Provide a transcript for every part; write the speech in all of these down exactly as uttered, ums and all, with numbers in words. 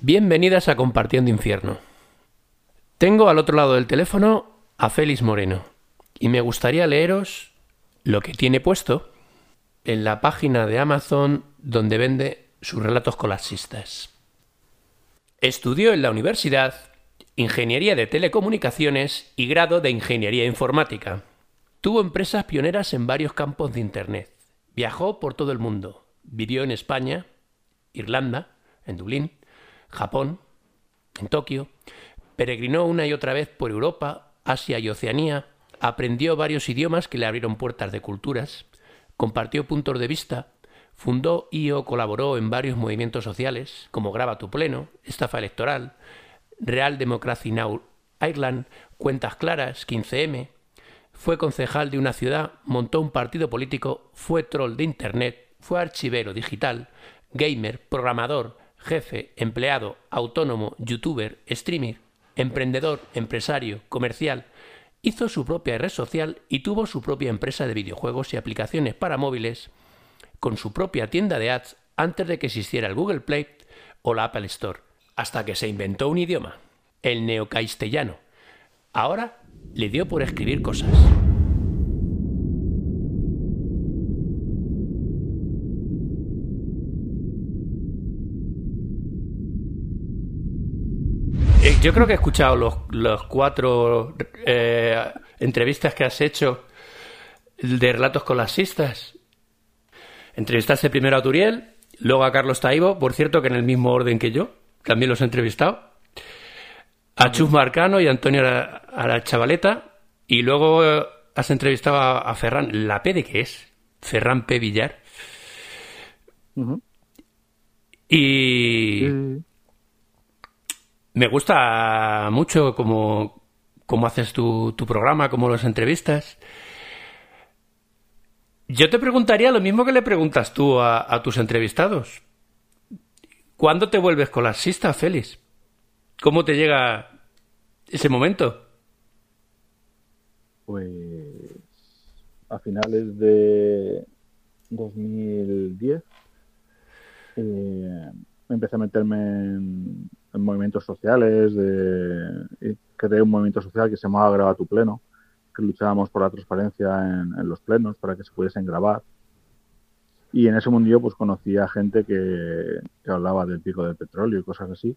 Bienvenidas a Compartiendo Infierno. Tengo al otro lado del teléfono a Félix Moreno y me gustaría leeros lo que tiene puesto en la página de Amazon donde vende sus relatos colapsistas. Estudió en la universidad Ingeniería de Telecomunicaciones y grado de Ingeniería Informática. Tuvo empresas pioneras en varios campos de Internet. Viajó por todo el mundo. Vivió en España, Irlanda, en Dublín, Japón, en Tokio. Peregrinó una y otra vez por Europa, Asia y Oceanía. Aprendió varios idiomas que le abrieron puertas de culturas. Compartió puntos de vista. Fundó y o colaboró en varios movimientos sociales, como Graba tu Pleno, Estafa Electoral, Real Democracy Now! Ireland, Cuentas Claras, quince eme. Fue concejal de una ciudad, montó un partido político, fue troll de Internet, fue archivero digital, gamer, programador, jefe, empleado, autónomo, youtuber, streamer, emprendedor, empresario, comercial. Hizo su propia red social y tuvo su propia empresa de videojuegos y aplicaciones para móviles, con su propia tienda de ads antes de que existiera el Google Play o la Apple Store, hasta que se inventó un idioma, el neocastellano. Ahora le dio por escribir cosas. Yo creo que he escuchado los, los cuatro eh, entrevistas que has hecho de relatos colapsistas. Entrevistaste primero a Turiel, luego a Carlos Taibo, por cierto que en el mismo orden que yo, también los he entrevistado, a Chus Marcano y a Antonio Arachavaleta, y luego has entrevistado a, a Ferran, ¿la P de qué es? Ferran P. Villar. Uh-huh. Y uh-huh. Me gusta mucho cómo, cómo haces tu, tu programa, cómo los entrevistas. Yo te preguntaría lo mismo que le preguntas tú a, a tus entrevistados. ¿Cuándo te vuelves colapsista, Félix? ¿Cómo te llega ese momento? Pues a finales de dos mil diez eh, empecé a meterme en, en movimientos sociales. De, creé un movimiento social que se llamaba Graba tu Pleno, que luchábamos por la transparencia en, en los plenos para que se pudiesen grabar. Y en ese mundillo pues conocí a gente que, que hablaba del pico del petróleo y cosas así.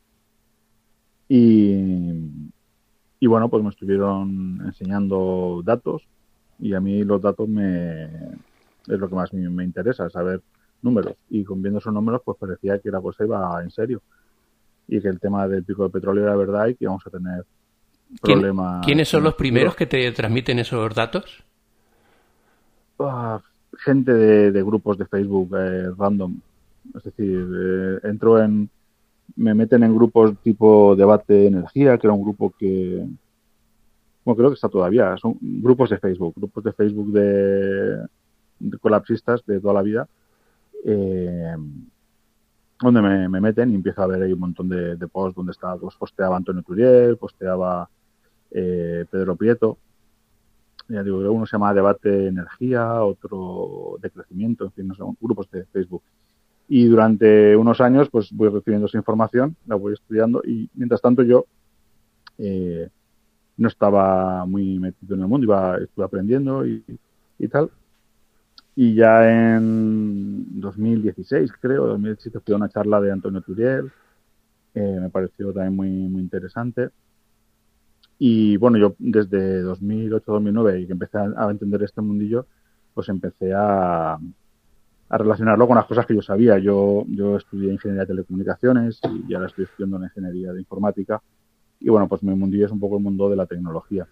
Y, y bueno, pues me estuvieron enseñando datos y a mí los datos me es lo que más me, me interesa, saber números. Y con viendo esos números pues parecía que la cosa iba en serio y que el tema del pico del petróleo era verdad y que íbamos a tener problemas. ¿Quiénes son los primeros que te transmiten esos datos? Uh, gente de, de grupos de Facebook eh, random. Es decir, eh, entro en... Me meten en grupos tipo Debate de Energía, que era un grupo que... Bueno, creo que está todavía. Son grupos de Facebook. Grupos de Facebook de, de colapsistas de toda la vida. Eh, donde me, me meten y empiezo a ver ahí un montón de, de posts donde estaba, pues posteaba Antonio Turiel, posteaba eh, Pedro Prieto. Ya digo, uno se llama Debate de Energía, otro de Crecimiento, en fin, no sé, grupos de Facebook. Y durante unos años pues voy recibiendo esa información, la voy estudiando y mientras tanto yo eh, no estaba muy metido en el mundo, iba estuve aprendiendo y, y tal. Y ya en dos mil dieciséis, creo, dos mil diecisiete, fui a una charla de Antonio Turiel, eh, me pareció también muy, muy interesante. Y bueno, yo desde dos mil ocho dos mil nueve y que empecé a, a entender este mundillo, pues empecé a, a relacionarlo con las cosas que yo sabía. Yo, yo estudié Ingeniería de Telecomunicaciones y ahora estoy estudiando en Ingeniería de Informática. Y bueno, pues mi mundillo es un poco el mundo de la tecnología.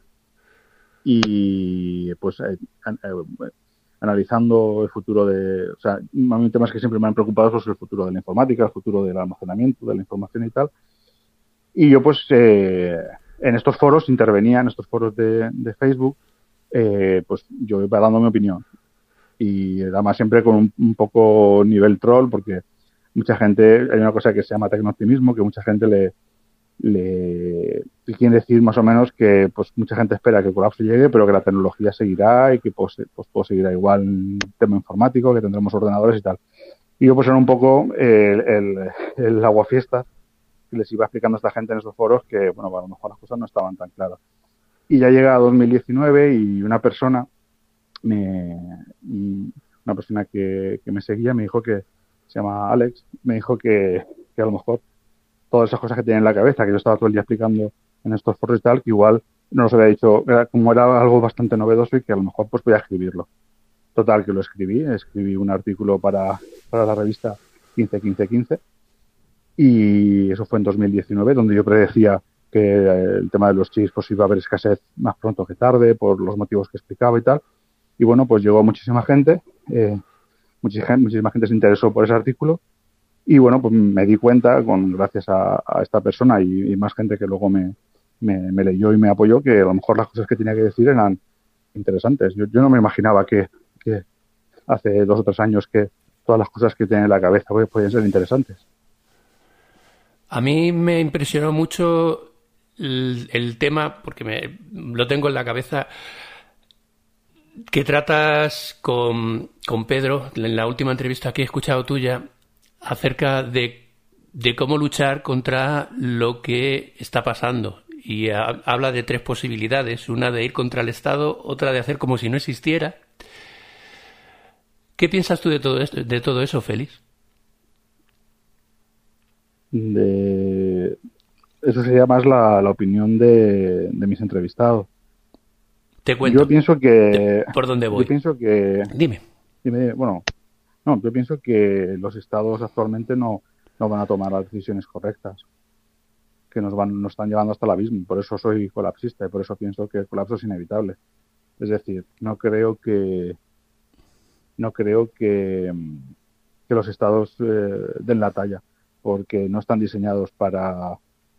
Y pues eh, eh, analizando el futuro de... O sea, a mí temas que siempre me han preocupado son el futuro de la informática, el futuro del almacenamiento, de la información y tal. Y yo pues... Eh, en estos foros intervenía, en estos foros de, de Facebook, eh, pues yo iba dando mi opinión. Y además siempre con un, un poco nivel troll, porque mucha gente, hay una cosa que se llama tecnooptimismo, que mucha gente le, le, le quiere decir más o menos que pues mucha gente espera que el colapso llegue, pero que la tecnología seguirá y que pues, pues, pues seguirá igual en tema informático, que tendremos ordenadores y tal. Y yo pues era un poco el, el, el aguafiestas que les iba explicando a esta gente en esos foros que, bueno, a lo mejor las cosas no estaban tan claras. Y ya llega dos mil diecinueve y una persona, me, y una persona que, que me seguía me dijo que, se llama Alex, me dijo que, que a lo mejor todas esas cosas que tenía en la cabeza, que yo estaba todo el día explicando en estos foros y tal, que igual no los había dicho, era, como era algo bastante novedoso y que a lo mejor pues podía escribirlo. Total, que lo escribí, escribí un artículo para, para la revista quince quince quince y eso fue en dos mil diecinueve, donde yo predecía que el tema de los chips pues iba a haber escasez más pronto que tarde por los motivos que explicaba y tal. Y bueno, pues llegó muchísima gente, eh, muchísima, muchísima gente se interesó por ese artículo y bueno, pues me di cuenta, con gracias a, a esta persona y, y más gente que luego me, me, me leyó y me apoyó, que a lo mejor las cosas que tenía que decir eran interesantes. Yo, yo no me imaginaba que que hace dos o tres años que todas las cosas que tiene en la cabeza pues, podían ser interesantes. A mí me impresionó mucho el, el tema, porque me, lo tengo en la cabeza, que tratas con, con Pedro, en la última entrevista que he escuchado tuya, acerca de, de cómo luchar contra lo que está pasando. Y a, habla de tres posibilidades, una de ir contra el Estado, otra de hacer como si no existiera. ¿Qué piensas tú de todo esto, de todo eso, Félix? De... Eso sería más la, la opinión de, de mis entrevistados. Te cuento. Yo pienso que... ¿Por dónde voy? Yo pienso que... Dime. Dime, bueno, no, yo pienso que los estados actualmente no, no van a tomar las decisiones correctas, que nos van nos están llevando hasta el abismo. Por eso soy colapsista y por eso pienso que el colapso es inevitable. Es decir, no creo que no creo que, que los estados eh, den la talla, porque no están diseñados para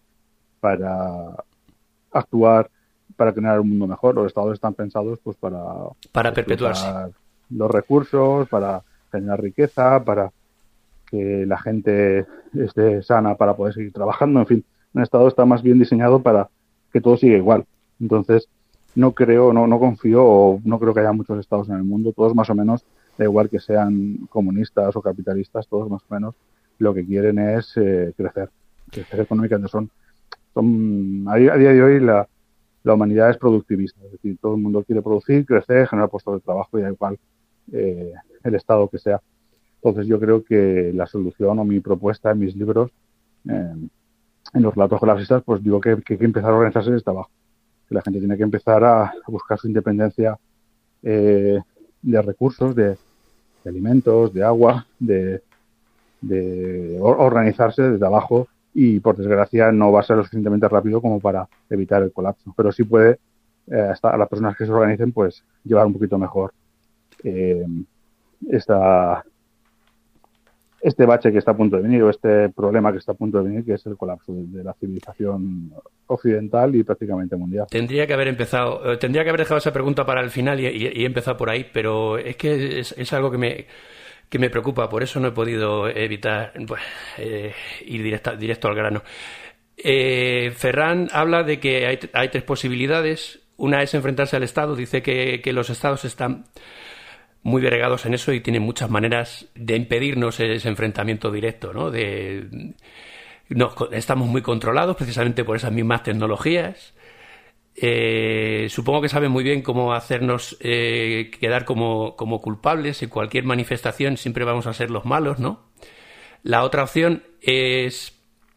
para actuar, para crear un mundo mejor. Los estados están pensados pues para para perpetuarse los recursos, para generar riqueza, para que la gente esté sana para poder seguir trabajando. En fin, un estado está más bien diseñado para que todo siga igual. Entonces, no creo, no, no confío, o no creo que haya muchos estados en el mundo, todos más o menos, da igual que sean comunistas o capitalistas, todos más o menos lo que quieren es eh, crecer, crecer económicamente. Son, son a, día de hoy la, la humanidad es productivista, es decir, todo el mundo quiere producir, crecer, generar puestos de trabajo y da igual eh, el estado que sea. Entonces yo creo que la solución o mi propuesta en mis libros, eh, en los relatos colapsistas, pues digo que, que hay que empezar a organizarse desde abajo, que la gente tiene que empezar a, a buscar su independencia eh, de recursos, de, de alimentos, de agua, de, de organizarse desde abajo y por desgracia no va a ser lo suficientemente rápido como para evitar el colapso, pero sí puede eh, hasta a las personas que se organicen pues llevar un poquito mejor eh, esta este bache que está a punto de venir o este problema que está a punto de venir, que es el colapso de la civilización occidental y prácticamente mundial. Tendría que haber empezado, eh, tendría que haber dejado esa pregunta para el final y, y, y empezado por ahí, pero es que es, es algo que me que me preocupa, por eso no he podido evitar pues, eh, ir directa, directo al grano. Eh, Ferran habla de que hay, hay tres posibilidades. Una es enfrentarse al Estado, dice que, que los Estados están muy delegados en eso y tienen muchas maneras de impedirnos ese enfrentamiento directo, ¿no? De, nos, estamos muy controlados precisamente por esas mismas tecnologías. Eh, supongo que saben muy bien cómo hacernos eh, quedar como, como culpables. En cualquier manifestación siempre vamos a ser los malos, ¿no? La otra opción es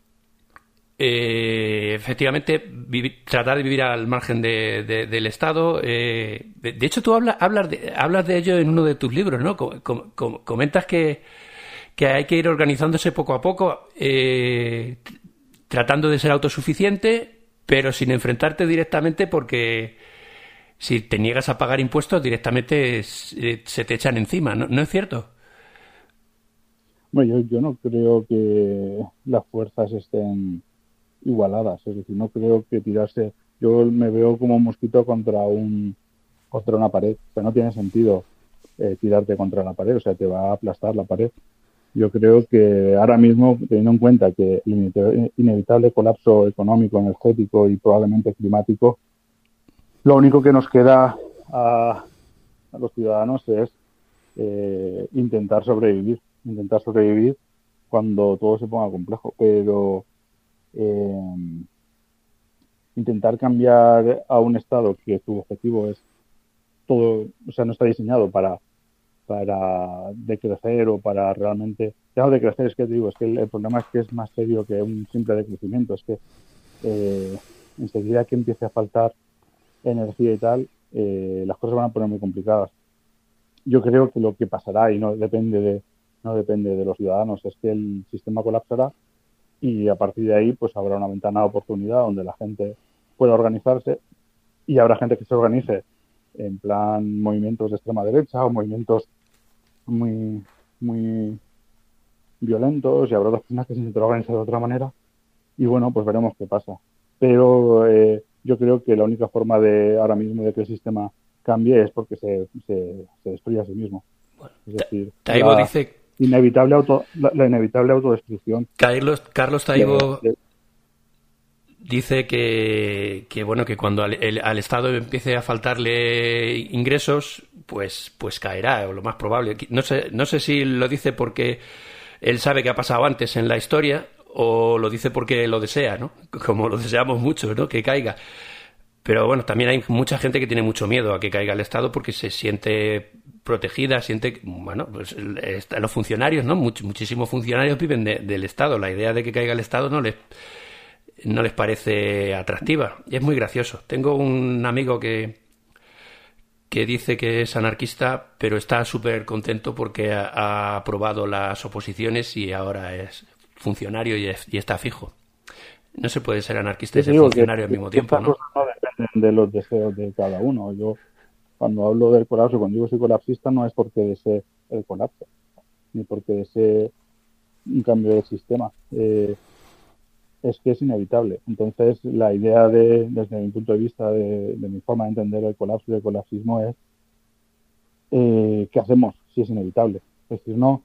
eh, efectivamente vivir, tratar de vivir al margen de, de, del Estado. Eh, de, de hecho, tú hablas, hablas, de, hablas de ello en uno de tus libros, ¿no? Com, com, com, comentas que, que hay que ir organizándose poco a poco, eh, tratando de ser autosuficiente, pero sin enfrentarte directamente, porque si te niegas a pagar impuestos directamente se te echan encima, ¿no? ¿No es cierto? Bueno, yo, yo no creo que las fuerzas estén igualadas, es decir, no creo que tirarse, yo me veo como un mosquito contra un contra una pared, o sea, no tiene sentido eh, tirarte contra la pared, o sea, te va a aplastar la pared. Yo creo que ahora mismo, teniendo en cuenta que el inevitable colapso económico, energético y probablemente climático, lo único que nos queda a, a los ciudadanos es eh, intentar sobrevivir, intentar sobrevivir cuando todo se ponga complejo. Pero eh, intentar cambiar a un Estado que su objetivo es todo, o sea, no está diseñado para para decrecer o para realmente, ya no decrecer, es que te digo, es que el, el problema es que es más serio que un simple decrecimiento, es que eh, enseguida que empiece a faltar energía y tal, eh, las cosas van a poner muy complicadas. Yo creo que lo que pasará, y no depende de no depende de los ciudadanos, es que el sistema colapsará y a partir de ahí pues habrá una ventana de oportunidad donde la gente pueda organizarse y habrá gente que se organice en plan movimientos de extrema derecha o movimientos muy muy violentos, y habrá otras personas que se intentarán organizar de otra manera y bueno, pues veremos qué pasa. Pero eh, yo creo que la única forma de ahora mismo de que el sistema cambie es porque se, se, se destruye a sí mismo. Bueno, es decir, Taibo la dice inevitable auto, la, la inevitable autodestrucción. Carlos, Carlos Taibo de, de, dice que, que bueno, que cuando al, el, al Estado empiece a faltarle ingresos, pues pues caerá, o lo más probable. No sé, no sé si lo dice porque él sabe que ha pasado antes en la historia o lo dice porque lo desea, ¿no? Como lo deseamos mucho, ¿no? Que caiga. Pero bueno, también hay mucha gente que tiene mucho miedo a que caiga el Estado porque se siente protegida, siente, bueno, pues los funcionarios, ¿no? Much, muchísimos funcionarios viven de, del Estado. La idea de que caiga el Estado no les no les parece atractiva. Y es muy gracioso. Tengo un amigo que que dice que es anarquista, pero está súper contento porque ha, ha aprobado las oposiciones y ahora es funcionario y, es, y está fijo. No se puede ser anarquista y ser funcionario al mismo tiempo, ¿no? Estas cosas no dependen de los deseos de cada uno. Yo, cuando hablo del colapso, cuando digo soy colapsista, no es porque desee el colapso, ni porque desee un cambio de sistema. Eh, es que es inevitable. Entonces, la idea de, desde mi punto de vista, de, de mi forma de entender el colapso y el colapsismo es eh, ¿qué hacemos si es inevitable? Es decir, no,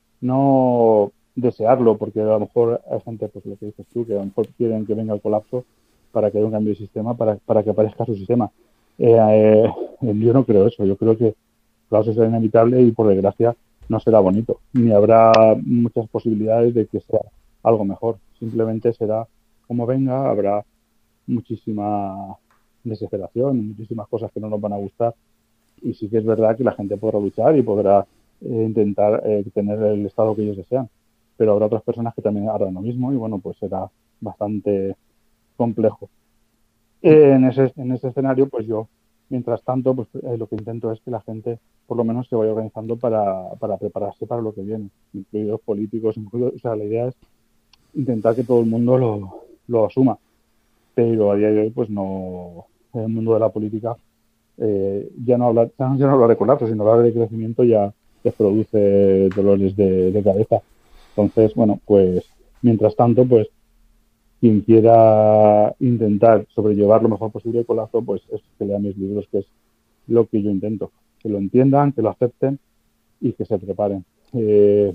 no desearlo, porque a lo mejor hay gente, pues lo que dices tú, que a lo mejor quieren que venga el colapso para que haya un cambio de sistema, para, para que aparezca su sistema. Eh, eh, yo no creo eso. Yo creo que el colapso será inevitable y, por desgracia, no será bonito, ni habrá muchas posibilidades de que sea algo mejor. Simplemente será como venga, habrá muchísima desesperación, muchísimas cosas que no nos van a gustar, y sí que es verdad que la gente podrá luchar y podrá eh, intentar eh, tener el estado que ellos desean, pero habrá otras personas que también harán lo mismo y bueno, pues será bastante complejo. Eh, en ese en ese escenario, pues yo, mientras tanto, pues eh, lo que intento es que la gente por lo menos se vaya organizando para, para prepararse para lo que viene, incluidos políticos, incluidos, o sea, la idea es intentar que todo el mundo lo, lo asuma, pero a día de hoy pues no, en el mundo de la política eh, ya no hablar ya no hablar de colapso, sino hablar de crecimiento ya les produce dolores de, de cabeza. Entonces, bueno, pues mientras tanto, pues quien quiera intentar sobrellevar lo mejor posible el colapso, pues es que lea mis libros, que es lo que yo intento, que lo entiendan, que lo acepten y que se preparen. Eh,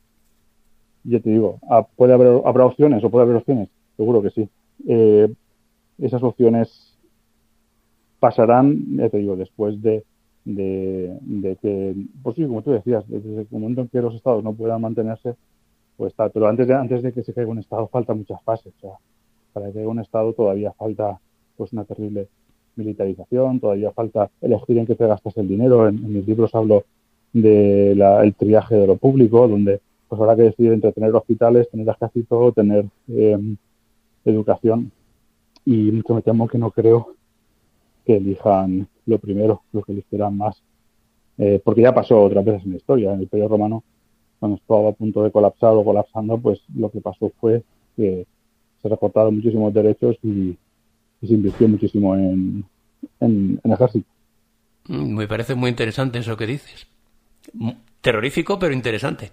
ya te digo, ¿puede haber habrá opciones o puede haber opciones? Seguro que sí. Eh, esas opciones pasarán, ya te digo, después de, de, de que, pues sí, como tú decías, desde el momento en que los estados no puedan mantenerse, pues tal, pero antes de, antes de que se caiga un estado falta muchas fases. O sea, para que caiga un estado todavía falta pues una terrible militarización, todavía falta elegir en qué te gastas el dinero. En, en mis libros hablo de la, el triaje de lo público, donde pues habrá que decidir entre tener hospitales, tener ejército, tener eh, educación, y mucho me temo que no creo que elijan lo primero, lo que elegirán más, eh, porque ya pasó otras veces en la historia. En el Imperio Romano, cuando estaba a punto de colapsar o colapsando, pues lo que pasó fue que se recortaron muchísimos derechos y, y se invirtió muchísimo en, en, en ejército. Me parece muy interesante eso que dices. Terrorífico, pero interesante.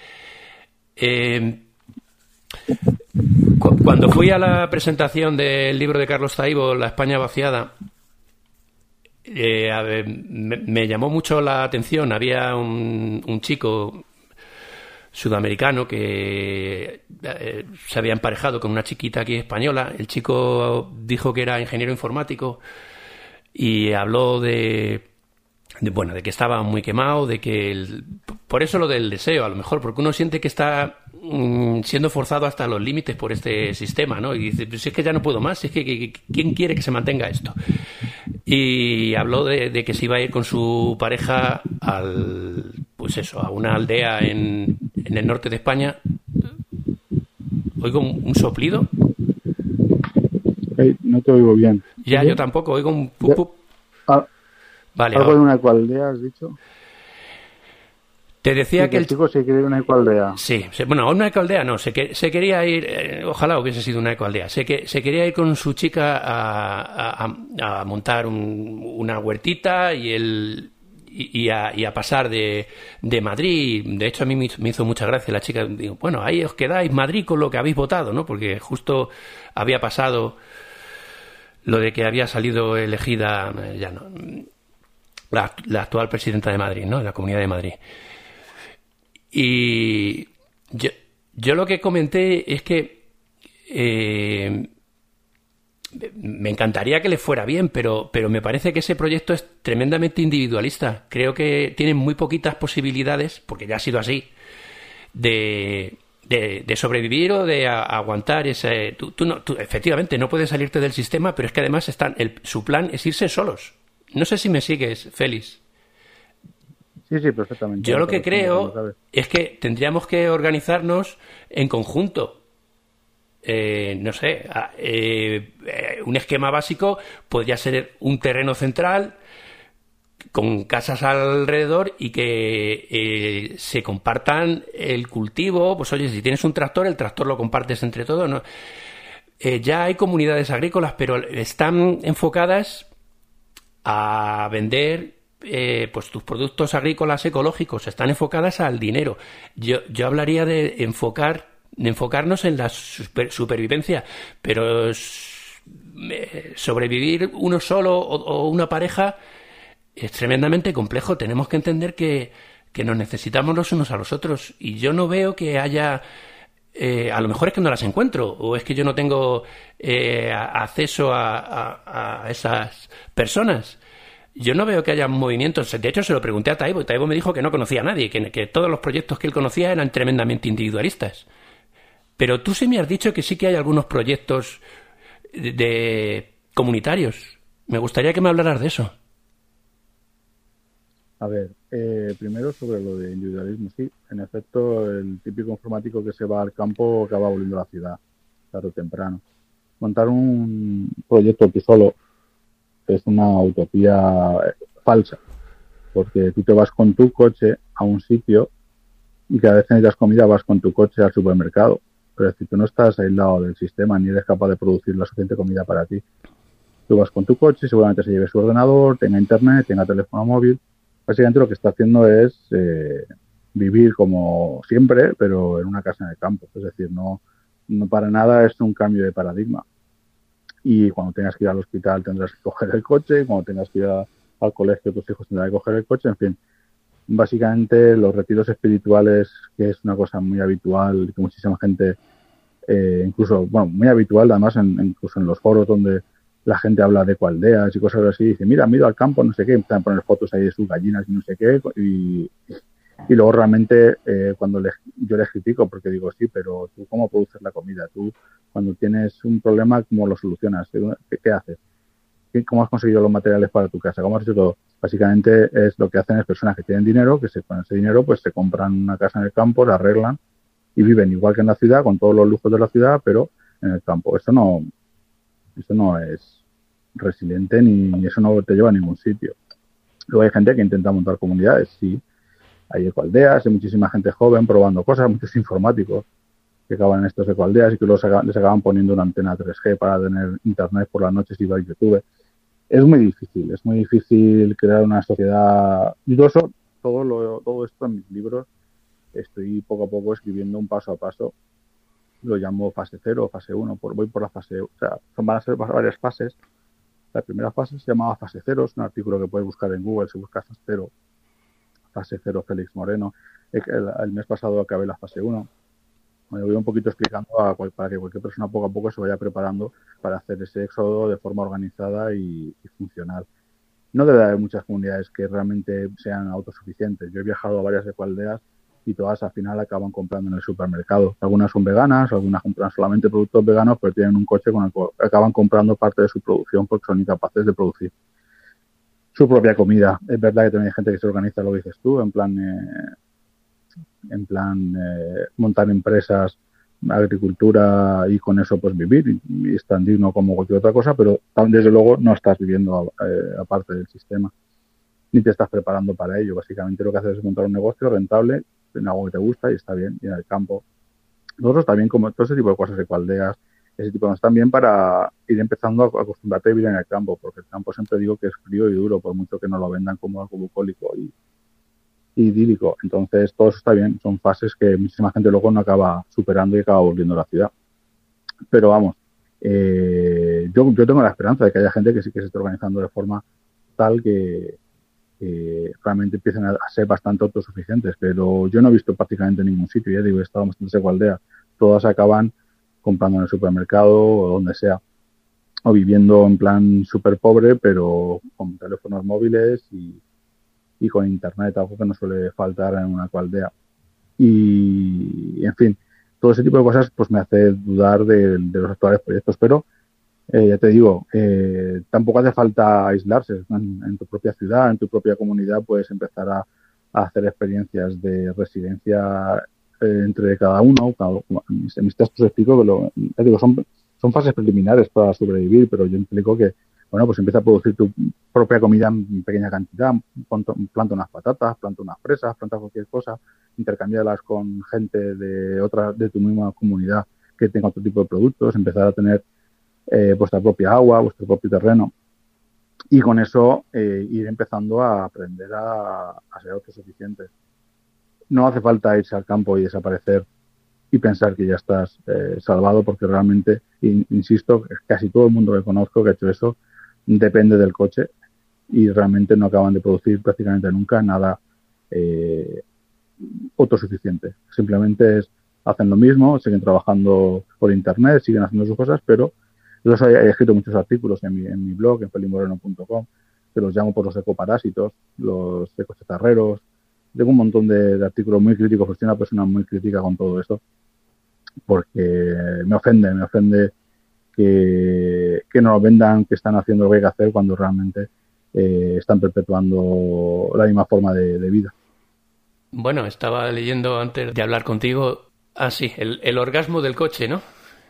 Eh, cu- cuando fui a la presentación del libro de Carlos Taibo, La España vaciada, eh, a ver, me, me llamó mucho la atención. Había un, un chico sudamericano que eh, se había emparejado con una chiquita aquí española. El chico dijo que era ingeniero informático y habló de, de bueno, de que estaba muy quemado, de que el, por eso lo del deseo, a lo mejor, porque uno siente que está mmm, siendo forzado hasta los límites por este sistema, ¿no? Y dice, pues si es que ya no puedo más, si es que, que, que ¿quién quiere que se mantenga esto? Y habló de, de que se iba a ir con su pareja al, pues eso, a una aldea en, en el norte de España. Oigo un, un soplido. Hey, no te oigo bien. Ya, ¿Sí? yo tampoco, oigo un pup, pup. Ah, Vale, algo ahora. de una ecualdea, has dicho. Te decía Sí, que el chico se quiere ir a una ecualdea. Sí, se, bueno, a una ecoaldea no, se, que, se quería ir, eh, ojalá hubiese sido una ecoaldea, se, que, se quería ir con su chica a, a, a montar un, una huertita y, el, y, y, a, y a pasar de, de Madrid. De hecho, a mí me hizo, me hizo mucha gracia la chica. Digo, bueno, ahí os quedáis, Madrid, con lo que habéis votado, ¿no? Porque justo había pasado lo de que había salido elegida, eh, ya no, la, la actual presidenta de Madrid, ¿no? De la Comunidad de Madrid. Y yo, yo lo que comenté es que eh, me encantaría que le fuera bien, pero, pero me parece que ese proyecto es tremendamente individualista. Creo que tiene muy poquitas posibilidades, porque ya ha sido así, de, de, de sobrevivir o de a, aguantar ese... Tú, tú no, tú, efectivamente, no puedes salirte del sistema, pero es que además están, el, su plan es irse solos. No sé si me sigues, Félix. Sí, sí, perfectamente. Yo lo que creo es que tendríamos que organizarnos en conjunto. Eh, no sé, eh, eh, un esquema básico podría ser un terreno central con casas alrededor y que eh, se compartan el cultivo. Pues oye, si tienes un tractor, el tractor lo compartes entre todos, ¿no? Eh, ya hay comunidades agrícolas, pero están enfocadas a vender Eh, pues tus productos agrícolas ecológicos, están enfocadas al dinero. Yo, yo hablaría de enfocar, de enfocarnos en la super, supervivencia, pero eh, sobrevivir uno solo o, o una pareja es tremendamente complejo. Tenemos que entender que, que nos necesitamos los unos a los otros, y yo no veo que haya eh, a lo mejor es que no las encuentro, o es que yo no tengo eh, acceso a, a, a esas personas. Yo no veo que haya movimientos. De hecho, se lo pregunté a Taibo y Taibo me dijo que no conocía a nadie, que, que todos los proyectos que él conocía eran tremendamente individualistas. Pero tú sí me has dicho que sí que hay algunos proyectos de, de comunitarios. Me gustaría que me hablaras de eso. A ver, eh, primero sobre lo de individualismo. Sí, en efecto, el típico informático que se va al campo acaba volviendo a la ciudad, tarde o temprano. Montar un proyecto tú solo es una utopía falsa, porque tú te vas con tu coche a un sitio y cada vez que necesitas comida vas con tu coche al supermercado. Pero es decir, tú no estás aislado del sistema ni eres capaz de producir la suficiente comida para ti. Tú vas con tu coche, seguramente se lleve su ordenador, tenga internet, tenga teléfono móvil. Básicamente lo que está haciendo es eh, vivir como siempre, pero en una casa en el campo. Es decir, no, no para nada es un cambio de paradigma. Y cuando tengas que ir al hospital tendrás que coger el coche, y cuando tengas que ir a, al colegio tus hijos tendrán que coger el coche, en fin. Básicamente los retiros espirituales, que es una cosa muy habitual, que muchísima gente, eh, incluso, bueno, muy habitual además, en, incluso en los foros donde la gente habla de ecoaldeas y cosas así, dice, mira, mira al campo, no sé qué, empiezan a poner fotos ahí de sus gallinas y no sé qué, y, y luego realmente eh, cuando les, yo les critico, porque digo, sí, pero tú cómo produces la comida, tú cuando tienes un problema, ¿cómo lo solucionas? ¿Qué, qué haces? ¿Cómo has conseguido los materiales para tu casa? ¿Cómo has hecho todo? Básicamente es lo que hacen es personas que tienen dinero, que se, con ese dinero pues se compran una casa en el campo, la arreglan y viven igual que en la ciudad, con todos los lujos de la ciudad, pero en el campo. Eso no, eso no es resiliente ni eso no te lleva a ningún sitio. Luego hay gente que intenta montar comunidades, sí. Hay ecoaldeas, hay muchísima gente joven probando cosas, muchos informáticos que acaban en estos ecoaldeas y que luego les acaban poniendo una antena tres G para tener internet por las noches y ver YouTube. Es muy difícil, es muy difícil crear una sociedad. Y todo eso, todo, lo, todo esto en mis libros estoy poco a poco escribiendo un paso a paso. Lo llamo fase cero, fase uno, por, voy por la fase, o sea, son, van a ser varias fases. La primera fase se llamaba fase cero, es un artículo que puedes buscar en Google si buscas fase cero, fase cero Félix Moreno. El, el mes pasado acabé la fase uno. Me voy un poquito explicando a cual, para que cualquier persona poco a poco se vaya preparando para hacer ese éxodo de forma organizada y, y funcional. No debe haber muchas comunidades que realmente sean autosuficientes. Yo he viajado a varias ecoaldeas y todas al final acaban comprando en el supermercado. Algunas son veganas, algunas compran solamente productos veganos, pero tienen un coche con el que acaban comprando parte de su producción porque son incapaces de producir su propia comida. Es verdad que también hay gente que se organiza, lo que dices tú, en plan, eh, en plan eh, montar empresas, agricultura y con eso pues vivir y, y es tan digno como cualquier otra cosa, pero desde luego no estás viviendo eh, aparte del sistema ni te estás preparando para ello. Básicamente lo que haces es montar un negocio rentable en algo que te gusta y está bien, y en el campo. Nosotros también, como todo ese tipo de cosas, ecoaldeas, ese tipo de cosas, también para ir empezando a acostumbrarte a vivir en el campo, porque el campo siempre digo que es frío y duro, por mucho que no lo vendan como algo bucólico y, y idílico. Entonces, todo eso está bien, son fases que muchísima gente luego no acaba superando y acaba volviendo a la ciudad. Pero vamos, eh, yo, yo tengo la esperanza de que haya gente que sí que se esté organizando de forma tal que Eh, realmente empiezan a, a ser bastante autosuficientes, pero yo no he visto prácticamente en ningún sitio, ya digo, he estado en bastantes ecoaldeas, todas acaban comprando en el supermercado o donde sea, o viviendo en plan súper pobre, pero con teléfonos móviles y, y con internet, algo que no suele faltar en una ecoaldea. Y, en fin, todo ese tipo de cosas pues me hace dudar de, de los actuales proyectos, pero Eh, ya te digo, eh, tampoco hace falta aislarse. En, en tu propia ciudad, en tu propia comunidad, puedes empezar a, a hacer experiencias de residencia eh, entre cada uno. Cada, en mis textos explico que lo, ya digo, son, son fases preliminares para sobrevivir, pero yo explico que, bueno, pues empieza a producir tu propia comida en pequeña cantidad, planta unas patatas, planta unas fresas, planta cualquier cosa, intercambiarlas con gente de otra, de tu misma comunidad que tenga otro tipo de productos, empezar a tener Eh, vuestra propia agua, vuestro propio terreno y con eso eh, ir empezando a aprender a, a ser autosuficientes. No hace falta irse al campo y desaparecer y pensar que ya estás eh, salvado, porque realmente, in, insisto, casi todo el mundo que conozco que ha hecho eso depende del coche y realmente no acaban de producir prácticamente nunca nada eh, autosuficiente. Simplemente es, hacen lo mismo, siguen trabajando por internet, siguen haciendo sus cosas, pero yo he escrito muchos artículos en mi, en mi blog, en feliz moreno punto com, que los llamo por los ecoparásitos, los ecochatarreros. Tengo un montón de, de artículos muy críticos, porque soy una persona muy crítica con todo esto, porque me ofende, me ofende que, que no nos vendan que están haciendo lo que hay que hacer cuando realmente eh, están perpetuando la misma forma de, de vida. Bueno, estaba leyendo antes de hablar contigo, ah sí, el, el orgasmo del coche, ¿no?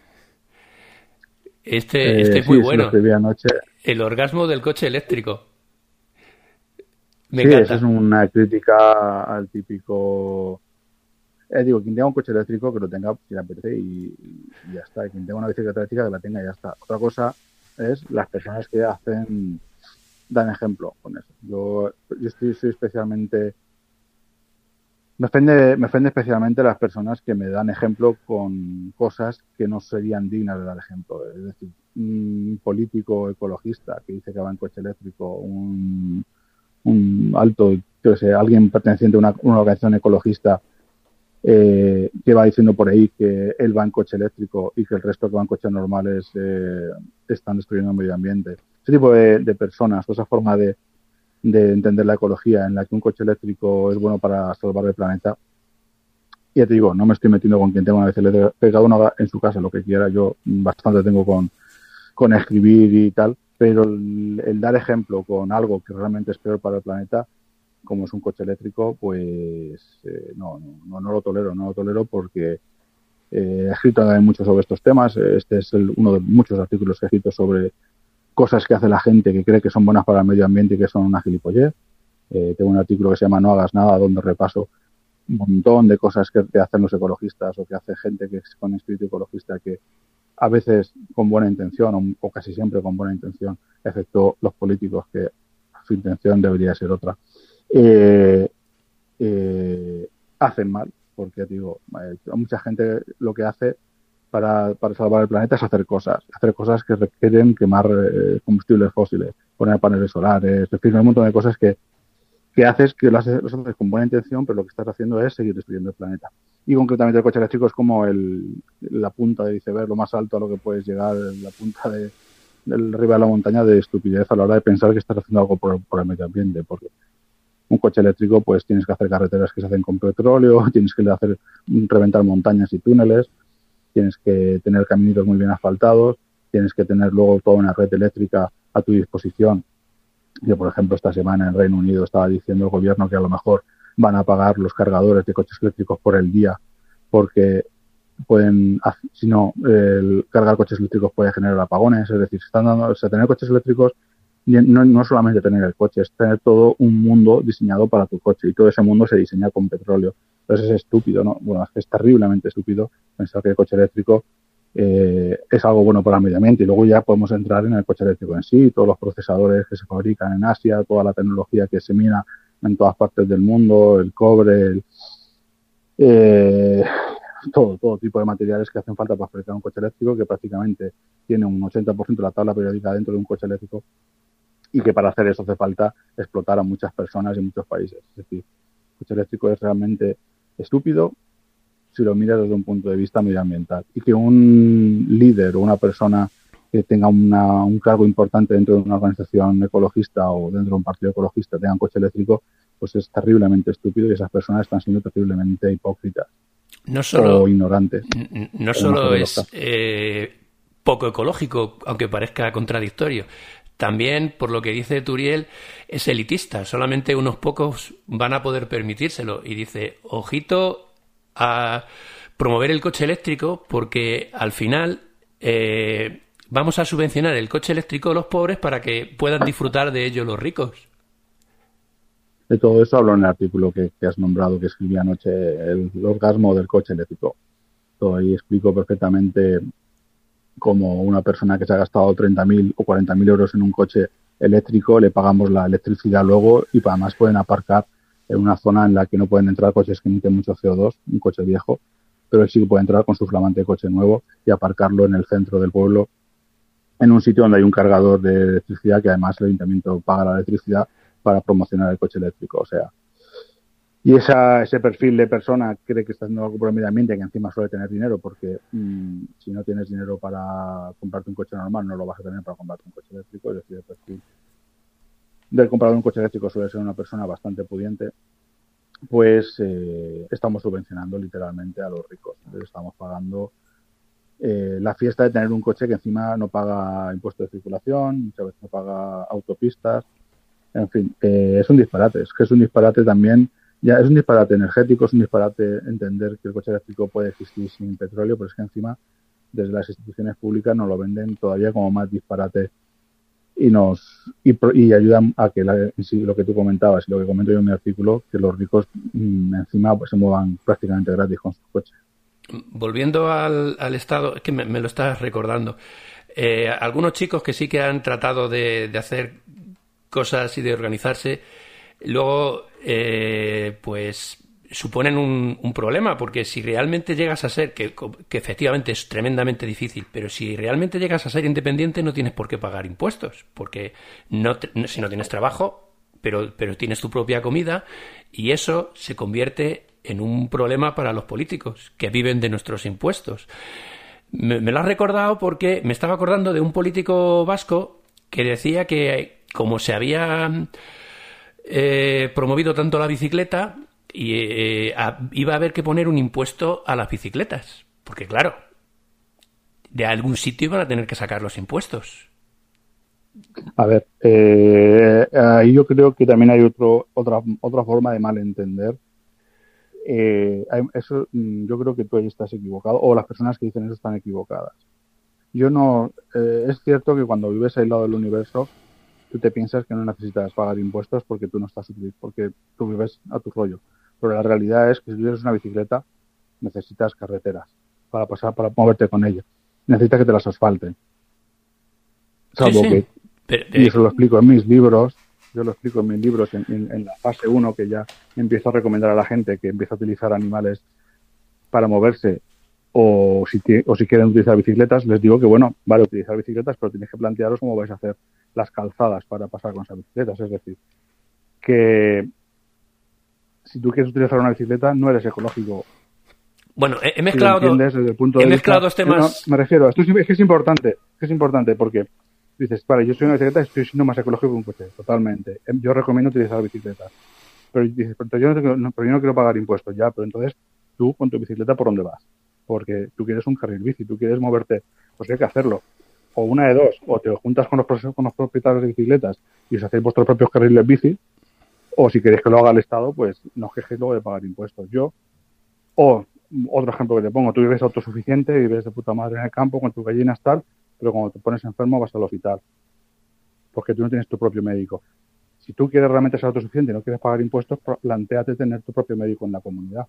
Este, Eh, este es sí, muy sí, lo bueno. escribí anoche. El orgasmo del coche eléctrico. Me sí, encanta. Esa es una crítica al típico... Eh, digo, quien tenga un coche eléctrico que lo tenga si le apetece y, y ya está. Y quien tenga una bicicleta eléctrica que la tenga y ya está. Otra cosa es las personas que hacen, dan ejemplo con eso. Yo, yo estoy, soy especialmente... Me ofende, me ofende especialmente las personas que me dan ejemplo con cosas que no serían dignas de dar ejemplo. Es decir, un político ecologista que dice que va en coche eléctrico, un, un alto, yo sé, alguien perteneciente a una, una organización ecologista eh, que va diciendo por ahí que él va en coche eléctrico y que el resto que va en coches normales eh, están destruyendo el medio ambiente. Ese tipo de, de personas, esa forma de de entender la ecología en la que un coche eléctrico es bueno para salvar el planeta. Y ya te digo, no me estoy metiendo con quien tenga una bicicleta, cada uno haga en su casa lo que quiera. Yo bastante tengo con, con escribir y tal, pero el, el dar ejemplo con algo que realmente es peor para el planeta, como es un coche eléctrico, pues eh, no, no, no lo tolero, no lo tolero porque eh, he escrito también mucho sobre estos temas. Este es el, uno de muchos artículos que he escrito sobre cosas que hace la gente que cree que son buenas para el medio ambiente y que son una gilipollez. Eh, tengo un artículo que se llama No hagas nada, donde repaso un montón de cosas que, que hacen los ecologistas o que hace gente que es con espíritu ecologista que a veces con buena intención o, o casi siempre con buena intención, excepto los políticos que su intención debería ser otra, eh, eh, hacen mal, porque digo, eh, mucha gente lo que hace Para, para salvar el planeta es hacer cosas, hacer cosas que requieren quemar eh, combustibles fósiles, poner paneles solares, en fin, hay un montón de cosas que, que haces, que lo haces, lo haces con buena intención, pero lo que estás haciendo es seguir destruyendo el planeta. Y concretamente el coche eléctrico es como el, la punta de iceberg, lo más alto a lo que puedes llegar, la punta de, del arriba de la montaña de estupidez a la hora de pensar que estás haciendo algo por, por el medio ambiente, porque Un coche eléctrico, pues tienes que hacer carreteras que se hacen con petróleo, tienes que hacer reventar montañas y túneles, tienes que tener caminitos muy bien asfaltados, tienes que tener luego toda una red eléctrica a tu disposición. Yo, por ejemplo, esta semana en Reino Unido estaba diciendo el gobierno que a lo mejor van a pagar los cargadores de coches eléctricos por el día, porque pueden, si no, el cargar coches eléctricos puede generar apagones. Es decir, se están dando, o sea, tener coches eléctricos no, no solamente tener el coche, es tener todo un mundo diseñado para tu coche, y todo ese mundo se diseña con petróleo. Entonces es estúpido, ¿no? Bueno, es terriblemente estúpido pensar que el coche eléctrico eh, es algo bueno para el medio ambiente, y luego ya podemos entrar en el coche eléctrico en sí, todos los procesadores que se fabrican en Asia, toda la tecnología que se mina en todas partes del mundo, el cobre, el, eh, todo, todo tipo de materiales que hacen falta para fabricar un coche eléctrico, que prácticamente tiene un ochenta por ciento de la tabla periódica dentro de un coche eléctrico, y que para hacer eso hace falta explotar a muchas personas y muchos países. Es decir, el coche eléctrico es realmente estúpido si lo miras desde un punto de vista medioambiental. Y que un líder o una persona que tenga una, un cargo importante dentro de una organización ecologista o dentro de un partido ecologista tenga un coche eléctrico, pues es terriblemente estúpido, y esas personas están siendo terriblemente hipócritas no solo, o ignorantes. No solo es eh, poco ecológico, aunque parezca contradictorio. También, por lo que dice Turiel, es elitista. Solamente unos pocos van a poder permitírselo. Y dice, ojito a promover el coche eléctrico, porque al final eh, vamos a subvencionar el coche eléctrico de los pobres para que puedan disfrutar de ello los ricos. De todo eso hablo en el artículo que, que has nombrado, que escribí anoche, el, el orgasmo del coche eléctrico. Todo ahí explico perfectamente como una persona que se ha gastado treinta mil o cuarenta mil euros en un coche eléctrico, le pagamos la electricidad luego, y además pueden aparcar en una zona en la que no pueden entrar coches que emiten mucho C O dos, un coche viejo, pero él sí que puede entrar con su flamante coche nuevo y aparcarlo en el centro del pueblo, en un sitio donde hay un cargador de electricidad, que además el ayuntamiento paga la electricidad para promocionar el coche eléctrico. O sea, y esa, ese perfil de persona cree que está haciendo algo por el medio ambiente, que encima suele tener dinero, porque mmm, si no tienes dinero para comprarte un coche normal, no lo vas a tener para comprarte un coche eléctrico. Es decir, el perfil del comprador de un coche eléctrico suele ser una persona bastante pudiente. Pues eh, estamos subvencionando literalmente a los ricos. Les estamos pagando eh, la fiesta de tener un coche que encima no paga impuestos de circulación, muchas veces no paga autopistas. En fin, eh, es un disparate. Es que es un disparate también. Ya es un disparate energético, es un disparate entender que el coche eléctrico puede existir sin petróleo, pero es que encima desde las instituciones públicas nos lo venden todavía como más disparate, y nos y, y ayudan a que la, sí, lo que tú comentabas y lo que comento yo en mi artículo, que los ricos mmm, encima pues se muevan prácticamente gratis con sus coches. Volviendo al, al estado, es que me, me lo estás recordando, eh, algunos chicos que sí que han tratado de, de hacer cosas y de organizarse, luego eh, pues suponen un, un problema, porque si realmente llegas a ser, que, que efectivamente es tremendamente difícil, pero si realmente llegas a ser independiente no tienes por qué pagar impuestos, porque no te, si no tienes trabajo, pero, pero tienes tu propia comida, y eso se convierte en un problema para los políticos que viven de nuestros impuestos. Me, me lo has recordado porque me estaba acordando de un político vasco que decía que como se había eh, promovido tanto la bicicleta, y eh, a, iba a haber que poner un impuesto a las bicicletas, porque claro, de algún sitio iban a tener que sacar los impuestos. A ver, eh, ahí yo creo que también hay otro, otra otra forma de malentender. Eh, eso, yo creo que tú ahí estás equivocado, o las personas que dicen eso están equivocadas. Yo no, eh, es cierto que cuando vives aislado del universo, tú te piensas que no necesitas pagar impuestos porque tú no estás porque tú vives a tu rollo. Pero la realidad es que si tienes una bicicleta, necesitas carreteras para pasar, para moverte con ella. Necesitas que te las asfalten. Salvo sí, sí. que, pero, pero, y eso lo explico en mis libros, yo lo explico en mis libros, en, en, en la fase uno, que ya empiezo a recomendar a la gente que empiece a utilizar animales para moverse, o si, o si quieren utilizar bicicletas, les digo que bueno, vale utilizar bicicletas, pero tenéis que plantearos cómo vais a hacer las calzadas para pasar con esas bicicletas. Es decir, que si tú quieres utilizar una bicicleta, no eres ecológico. Bueno, he, he mezclado, si desde el punto he de mezclado vista, dos temas. No, me refiero, esto es, es que es importante, es que es importante porque dices, vale, yo soy una bicicleta y estoy siendo más ecológico que un coche, totalmente. Yo recomiendo utilizar bicicletas. pero dices, pero yo no, tengo, no, pero yo no quiero pagar impuestos, ya, pero entonces tú con tu bicicleta ¿por dónde vas? Porque tú quieres un carril bici, tú quieres moverte, pues hay que hacerlo. O una de dos, o te juntas con los, con los propietarios de bicicletas y os hacéis vuestros propios carriles bici, o si queréis que lo haga el Estado, pues no os quejéis luego de pagar impuestos. Yo, o otro ejemplo que te pongo, tú vives autosuficiente, vives de puta madre en el campo con tus gallinas tal, pero cuando te pones enfermo vas al hospital, porque tú no tienes tu propio médico. Si tú quieres realmente ser autosuficiente y no quieres pagar impuestos, plantéate tener tu propio médico en la comunidad.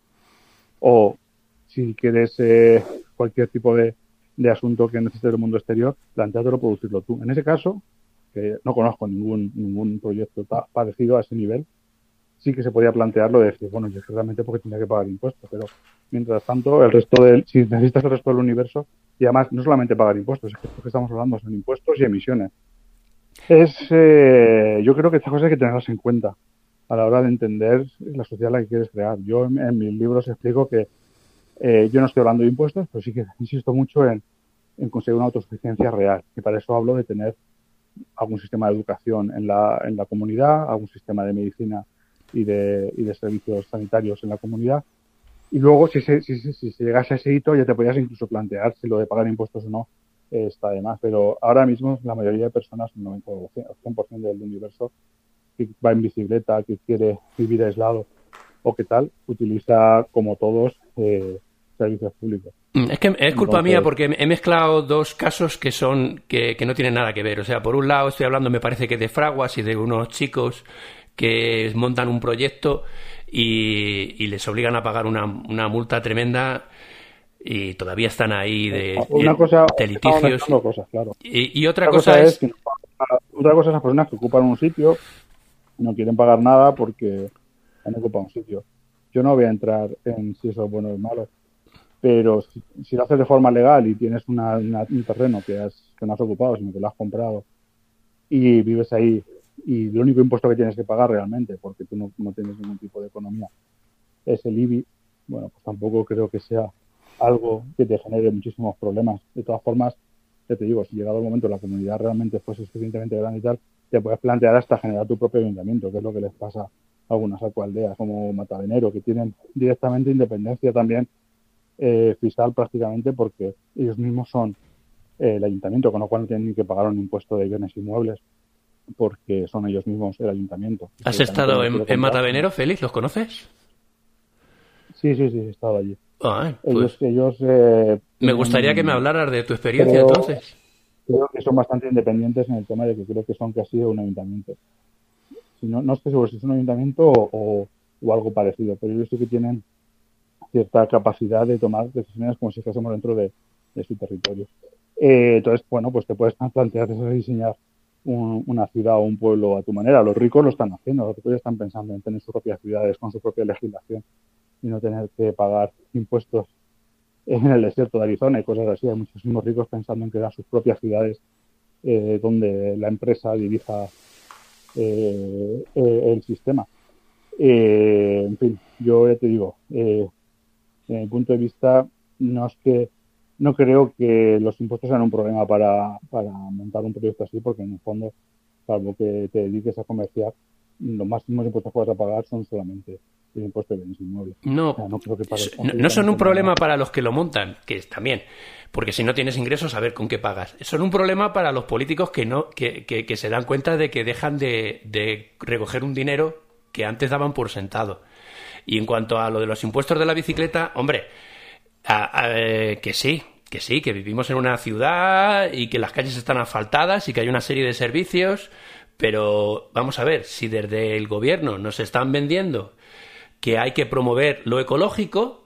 O si quieres eh, cualquier tipo de, de asunto que necesites del mundo exterior, plantéatelo producirlo tú. En ese caso, que no conozco ningún ningún proyecto parecido a ese nivel, sí que se podía plantearlo de decir, bueno, yo realmente porque tendría que pagar impuestos, pero mientras tanto, el resto del, si necesitas el resto del universo, y además no solamente pagar impuestos, es que esto que estamos hablando son impuestos y emisiones. Es, eh, yo creo que estas cosas hay que tenerlas en cuenta a la hora de entender la sociedad a la que quieres crear. Yo en, en mis libros explico que eh, yo no estoy hablando de impuestos, pero sí que insisto mucho en, en conseguir una autosuficiencia real. Y para eso hablo de tener algún sistema de educación en la, en la comunidad, algún sistema de medicina y de, y de servicios sanitarios en la comunidad. Y luego, si se, si, si, si se llegase a ese hito, ya te podías incluso plantear si lo de pagar impuestos o no eh, está de más. Pero ahora mismo la mayoría de personas, el noventa o cien por ciento del universo, que va en bicicleta, que quiere vivir aislado o qué tal, utiliza, como todos, eh, servicios públicos. Es que es culpa Entonces, mía porque he mezclado dos casos que son que, que no tienen nada que ver. O sea, por un lado estoy hablando, me parece que de fraguas y de unos chicos que montan un proyecto y, y les obligan a pagar una, una multa tremenda y todavía están ahí de, una cosa, de litigios. Cosas, claro. y, y otra, otra cosa, cosa es... es... Otra cosa es las personas que ocupan un sitio no quieren pagar nada porque han ocupado un sitio. Yo no voy a entrar en si eso es bueno o malo, pero si, si lo haces de forma legal y tienes una, una, un terreno que, has, que no has ocupado, sino que lo has comprado y vives ahí, y el único impuesto que tienes que pagar realmente, porque tú no, no tienes ningún tipo de economía, es el I B I, bueno, pues tampoco creo que sea algo que te genere muchísimos problemas. De todas formas, ya te digo, si llegado el momento la comunidad realmente fuese suficientemente grande y tal, te puedes plantear hasta generar tu propio ayuntamiento, que es lo que les pasa a algunas ecoaldeas como Matavenero, que tienen directamente independencia también eh, fiscal prácticamente porque ellos mismos son eh, el ayuntamiento, con lo cual no tienen ni que pagar un impuesto de bienes inmuebles porque son ellos mismos el ayuntamiento. ¿Has estado en, en Matavenero, Félix? ¿Los conoces? Sí, sí, sí, he estado allí. Ah, pues ellos, ellos eh, me gustaría que me hablaras de tu experiencia, creo, entonces. Creo que son bastante independientes en el tema de que creo que son casi un ayuntamiento. Si no, no estoy seguro si es un ayuntamiento o, o, o algo parecido, pero ellos sí que tienen cierta capacidad de tomar decisiones como si fuésemos dentro de, de su territorio. Eh, entonces, bueno, pues te puedes plantear eso de diseñar un, una ciudad o un pueblo a tu manera. Los ricos lo están haciendo, los ricos ya están pensando en tener sus propias ciudades con su propia legislación y no tener que pagar impuestos en el desierto de Arizona y cosas así. Hay muchísimos ricos pensando en crear sus propias ciudades eh, donde la empresa dirija eh, eh, el sistema. Eh, en fin, yo ya te digo, eh, desde mi punto de vista, no es que no creo que los impuestos sean un problema para, para montar un proyecto así, porque en el fondo, salvo que te dediques a comerciar, los máximos impuestos que vas a pagar son solamente el impuesto de bienes inmuebles. No, o sea, no, creo que no, no son un problema para los que lo montan, que es también, porque si no tienes ingresos, a ver con qué pagas. Son un problema para los políticos que no que, que, que se dan cuenta de que dejan de, de recoger un dinero que antes daban por sentado. Y en cuanto a lo de los impuestos de la bicicleta, hombre, a, a, eh, que sí, que sí, que vivimos en una ciudad y que las calles están asfaltadas y que hay una serie de servicios, pero vamos a ver, si desde el gobierno nos están vendiendo que hay que promover lo ecológico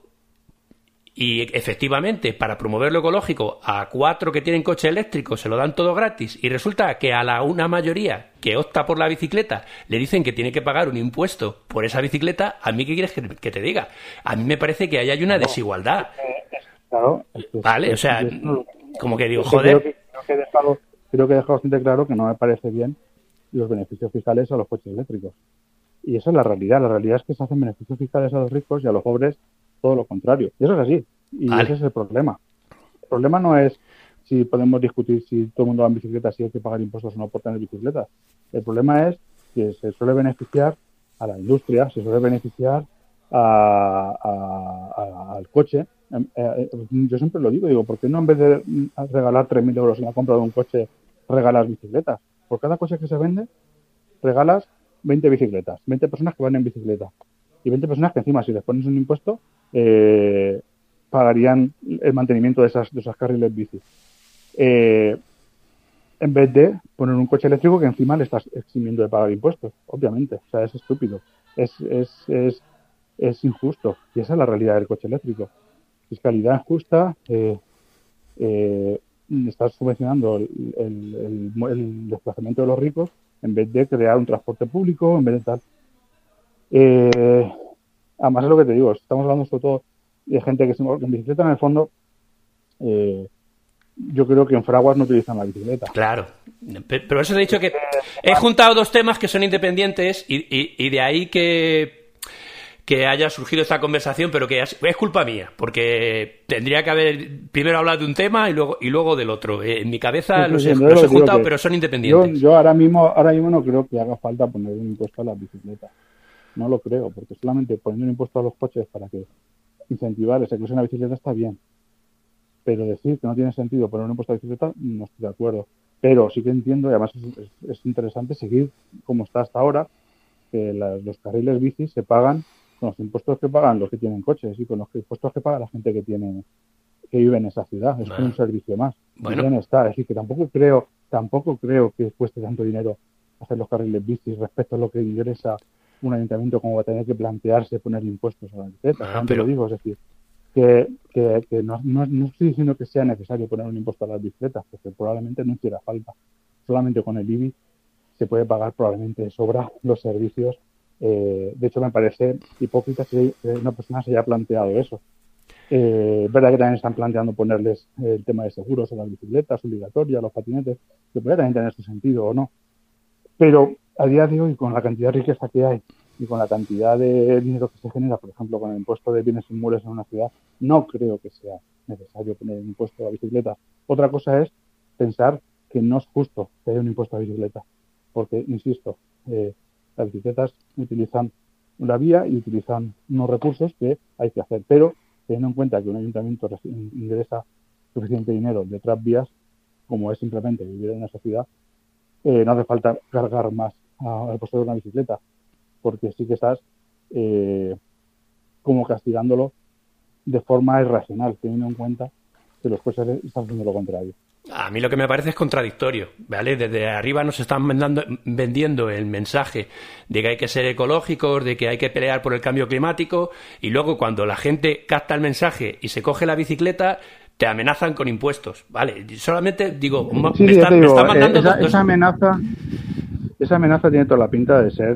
y efectivamente para promover lo ecológico a cuatro que tienen coche eléctrico se lo dan todo gratis y resulta que a la una mayoría que opta por la bicicleta le dicen que tiene que pagar un impuesto por esa bicicleta, ¿a mí qué quieres que, que te diga? A mí me parece que ahí hay una desigualdad. Claro. Vale, o sea, como que digo, joder. Creo que, creo que he dejado, creo que he dejado bastante claro que no me parece bien los beneficios fiscales a los coches eléctricos. Y esa es la realidad. La realidad es que se hacen beneficios fiscales a los ricos y a los pobres todo lo contrario. Y eso es así. Y vale. Ese es el problema. El problema no es si podemos discutir si todo el mundo va en bicicleta, si hay que pagar impuestos o no por tener bicicletas. El problema es que se suele beneficiar a la industria, se suele beneficiar a, a, a, al coche. Yo siempre lo digo, digo, ¿por qué no en vez de regalar tres mil euros en la compra de un coche, regalas bicicletas? Por cada coche que se vende, regalas veinte bicicletas, veinte personas que van en bicicleta y veinte personas que encima, si les pones un impuesto, eh, pagarían el mantenimiento de esas, de esas carriles bici. Eh, en vez de poner un coche eléctrico que encima le estás eximiendo de pagar impuestos, obviamente. O sea, es estúpido, es, es, es, es injusto. Y esa es la realidad del coche eléctrico. Fiscalidad injusta, eh, eh, estás subvencionando el, el, el, el desplazamiento de los ricos en vez de crear un transporte público, en vez de tal. Eh, además es lo que te digo, estamos hablando sobre todo de gente que se mueve en bicicleta, en el fondo, eh, yo creo que en Fraguas no utilizan la bicicleta. Claro, pero eso he dicho que he juntado dos temas que son independientes y, y, y de ahí que que haya surgido esta conversación, pero que es culpa mía, porque tendría que haber primero hablado de un tema y luego y luego del otro. En mi cabeza sí, los, sí, he, los he juntado, pero son independientes. Yo, yo ahora mismo ahora mismo no creo que haga falta poner un impuesto a las bicicletas. No lo creo, porque solamente poniendo un impuesto a los coches para que incentivar esa que usen la bicicleta está bien. Pero decir que no tiene sentido poner un impuesto a la bicicleta, no estoy de acuerdo. Pero sí que entiendo, y además es, es, es interesante seguir como está hasta ahora, que las, los carriles bici se pagan con los impuestos que pagan los que tienen coches y con los impuestos que paga la gente que tiene que vive en esa ciudad. Es bueno. Un servicio más. Bueno. Bien está. Es decir, que tampoco creo, tampoco creo que cueste tanto dinero hacer los carriles bici respecto a lo que ingresa un ayuntamiento como va a tener que plantearse poner impuestos a la bicicleta. Ah, pero... lo digo, es decir, que, que, que no, no, no estoy diciendo que sea necesario poner un impuesto a las bicicletas, porque probablemente no hiciera falta. Solamente con el I B I se puede pagar probablemente de sobra los servicios. Eh, de hecho, me parece hipócrita que una persona se haya planteado eso. Eh, es verdad que también están planteando ponerles el tema de seguros a las bicicletas, obligatoria, a los patinetes, que puede también tener su sentido o no. Pero a día de hoy, con la cantidad de riqueza que hay y con la cantidad de dinero que se genera, por ejemplo, con el impuesto de bienes inmuebles en una ciudad, no creo que sea necesario poner un impuesto a la bicicleta. Otra cosa es pensar que no es justo que haya un impuesto a la bicicleta, porque, insisto, eh, las bicicletas utilizan una vía y utilizan unos recursos que hay que hacer, pero teniendo en cuenta que un ayuntamiento ingresa suficiente dinero de otras vías, como es simplemente vivir en esa ciudad, eh, no hace falta cargar más al poseedor de una bicicleta, porque sí que estás eh, como castigándolo de forma irracional, teniendo en cuenta que los coches están haciendo lo contrario. A mí lo que me parece es contradictorio, ¿vale? Desde arriba nos están vendando, vendiendo el mensaje de que hay que ser ecológicos, de que hay que pelear por el cambio climático, y luego cuando la gente capta el mensaje y se coge la bicicleta, te amenazan con impuestos, ¿vale? Solamente digo, sí, me, están, digo, me están mandando... Esa, dos... esa amenaza esa amenaza tiene toda la pinta de ser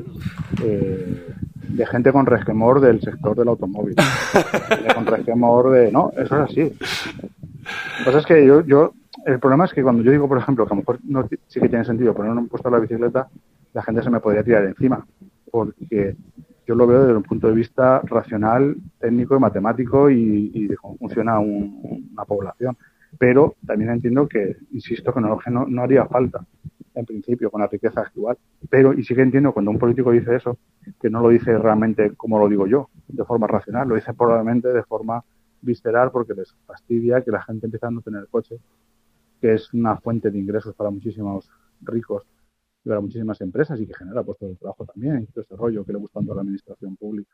eh, de gente con resquemor del sector del automóvil. de con resquemor de... No, eso es así. Lo que pasa es que yo... yo El problema es que cuando yo digo, por ejemplo, que a lo mejor no sí que tiene sentido poner un impuesto a la bicicleta, la gente se me podría tirar encima, porque yo lo veo desde un punto de vista racional, técnico y matemático y, y de cómo funciona un, una población. Pero también entiendo que, insisto, que no, no, no haría falta, en principio, con la riqueza actual. Pero, y sí que entiendo cuando un político dice eso, que no lo dice realmente como lo digo yo, de forma racional, lo dice probablemente de forma visceral porque les fastidia que la gente empiece a no tener coche, que es una fuente de ingresos para muchísimos ricos y para muchísimas empresas y que genera puestos de trabajo también y todo ese rollo que le gusta tanto a la administración pública.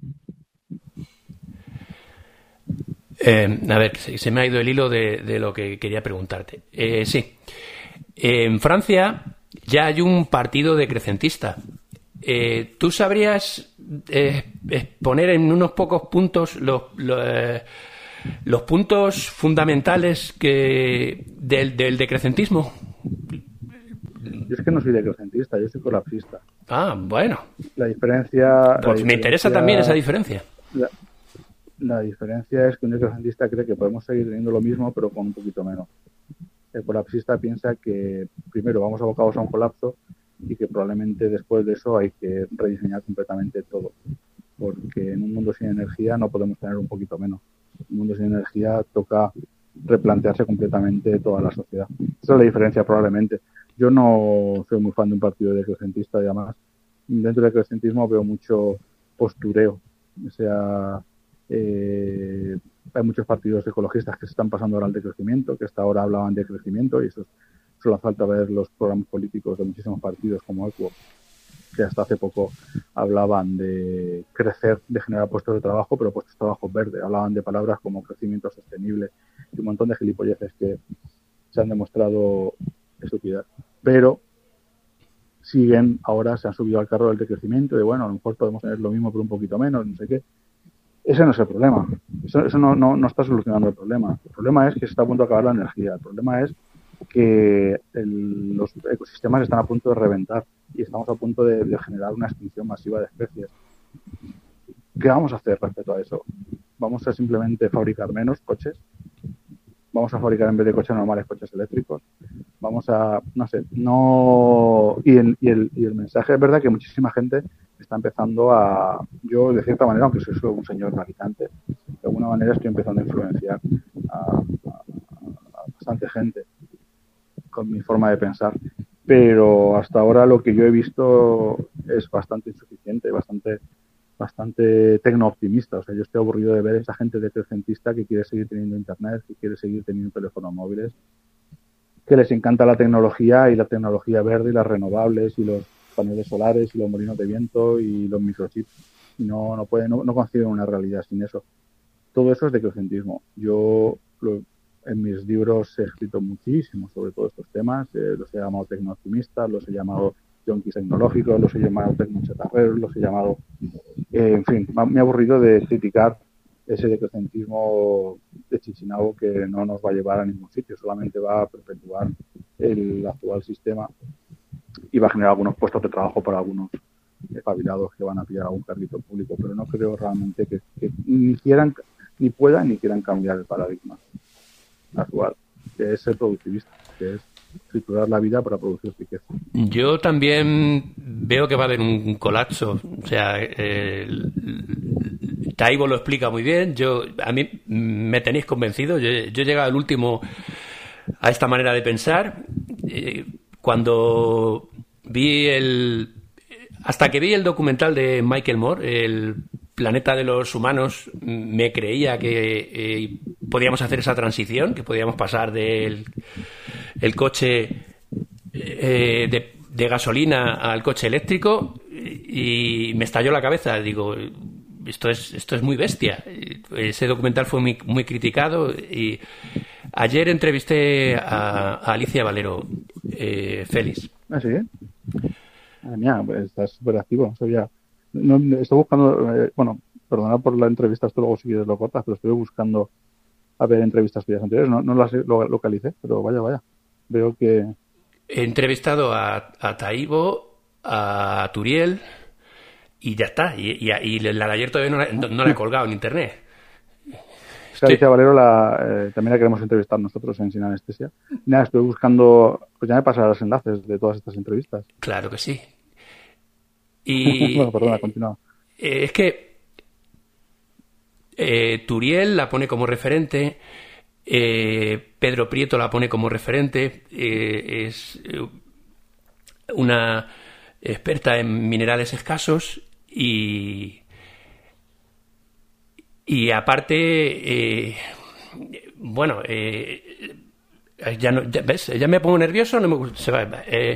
Eh, a ver, se me ha ido el hilo de, de lo que quería preguntarte. Eh, sí, en Francia ya hay un partido decrecentista. Eh, ¿Tú sabrías eh, poner en unos pocos puntos los... los eh, los puntos fundamentales que del, del decrecentismo? Yo es que no soy decrecentista, yo soy colapsista. Ah, bueno. La diferencia... Pues la me interesa también esa diferencia. La, la diferencia es que un decrecentista cree que podemos seguir teniendo lo mismo, pero con un poquito menos. El colapsista piensa que primero vamos abocados a un colapso y que probablemente después de eso hay que rediseñar completamente todo. Porque en un mundo sin energía no podemos tener un poquito menos. En un mundo sin energía toca replantearse completamente toda la sociedad. Esa es la diferencia probablemente. Yo no soy muy fan de un partido decrecentista y además dentro del crecientismo veo mucho postureo. O sea, eh, hay muchos partidos ecologistas que se están pasando ahora al decrecimiento, que hasta ahora hablaban de crecimiento, y eso es, solo falta ver los programas políticos de muchísimos partidos como Equo, que hasta hace poco hablaban de crecer, de generar puestos de trabajo, pero puestos de trabajo verdes. Hablaban de palabras como crecimiento sostenible y un montón de gilipolleces que se han demostrado estupidez. Pero siguen, ahora se han subido al carro del decrecimiento, de bueno, a lo mejor podemos tener lo mismo pero un poquito menos, no sé qué. Ese no es el problema. Eso, eso no, no, no está solucionando el problema. El problema es que se está a punto de acabar la energía. El problema es que el, los ecosistemas están a punto de reventar y estamos a punto de, de generar una extinción masiva de especies. ¿Qué vamos a hacer respecto a eso? ¿Vamos a simplemente fabricar menos coches? ¿Vamos a fabricar en vez de coches normales coches eléctricos? Vamos a, no sé, no... Y el, y el, y el mensaje es verdad que muchísima gente está empezando a... Yo, de cierta manera, aunque soy solo un señor militante, de alguna manera estoy empezando a influenciar a, a, a bastante gente con mi forma de pensar, pero hasta ahora lo que yo he visto es bastante insuficiente, bastante bastante tecno-optimista. O sea, yo estoy aburrido de ver a esa gente decrecentista que quiere seguir teniendo internet, que quiere seguir teniendo teléfonos móviles, que les encanta la tecnología y la tecnología verde y las renovables y los paneles solares y los molinos de viento y los microchips. Y no, no pueden, no, no conciben una realidad sin eso. Todo eso es decrecentismo. Yo lo, en mis libros he escrito muchísimo sobre todos estos temas, eh, los he llamado tecno-optimistas, los he llamado yonkis tecnológicos, los he llamado tecnochatarreros, los he llamado... Eh, en fin, me he aburrido de criticar ese decrecentismo de Chichinabo que no nos va a llevar a ningún sitio, solamente va a perpetuar el actual sistema y va a generar algunos puestos de trabajo para algunos espabilados que van a pillar algún carguito público, pero no creo realmente que, que ni quieran, ni puedan, ni quieran cambiar el paradigma actual, que es el productivista, que es triturar la vida para producir riqueza. Yo también veo que va a haber un colapso. O sea, eh, Taibo lo explica muy bien. Yo, a mí me tenéis convencido. Yo, yo he llegado al último a esta manera de pensar. Eh, cuando vi el... Hasta que vi el documental de Michael Moore, El planeta de los humanos, me creía que eh, podíamos hacer esa transición, que podíamos pasar del el coche eh, de, de gasolina al coche eléctrico, y me estalló la cabeza. Digo, esto es esto es muy bestia. Ese documental fue muy, muy criticado, y ayer entrevisté a, a Alicia Valero, eh, Félix. ¿Ah, sí? Madre mía, pues estás súper activo. Sabía. No, estoy buscando, eh, bueno, perdona por la entrevista, esto luego si quieres lo cortas, pero estoy buscando a ver entrevistas tuyas anteriores. No, no las lo, localicé, pero vaya, vaya. Veo que... He entrevistado a, a Taibo, a Turiel, y ya está. Y, y, y la de ayer todavía no la, no, no la he colgado en internet. Es que Alicia Valero la, eh, también la queremos entrevistar nosotros en Sin Anestesia. Nada, estoy buscando... Pues ya me pasaré los enlaces de todas estas entrevistas. Claro que sí. Y bueno, perdona, continúa. Eh, es que eh, Turiel la pone como referente, eh, Pedro Prieto la pone como referente, eh, es una experta en minerales escasos, y y aparte eh, bueno eh, ya no ya, ves ya me pongo nervioso, no me gusta, se va, eh,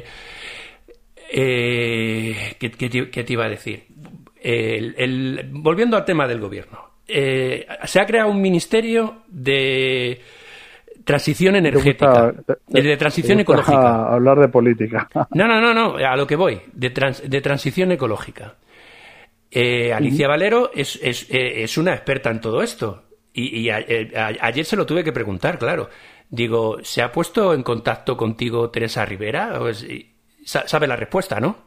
Eh, ¿qué, qué, te, ¿Qué te iba a decir? El, el, volviendo al tema del gobierno, eh, se ha creado un ministerio de transición energética, te gusta, te, de transición te gusta ecológica. Hablar de política. No, no, no, no, a lo que voy, de, trans, de transición ecológica. Eh, Alicia uh-huh. Valero es, es, es una experta en todo esto, y, y a, a, ayer se lo tuve que preguntar, claro. Digo, ¿se ha puesto en contacto contigo Teresa Rivera? ¿O es, sabe la respuesta, no?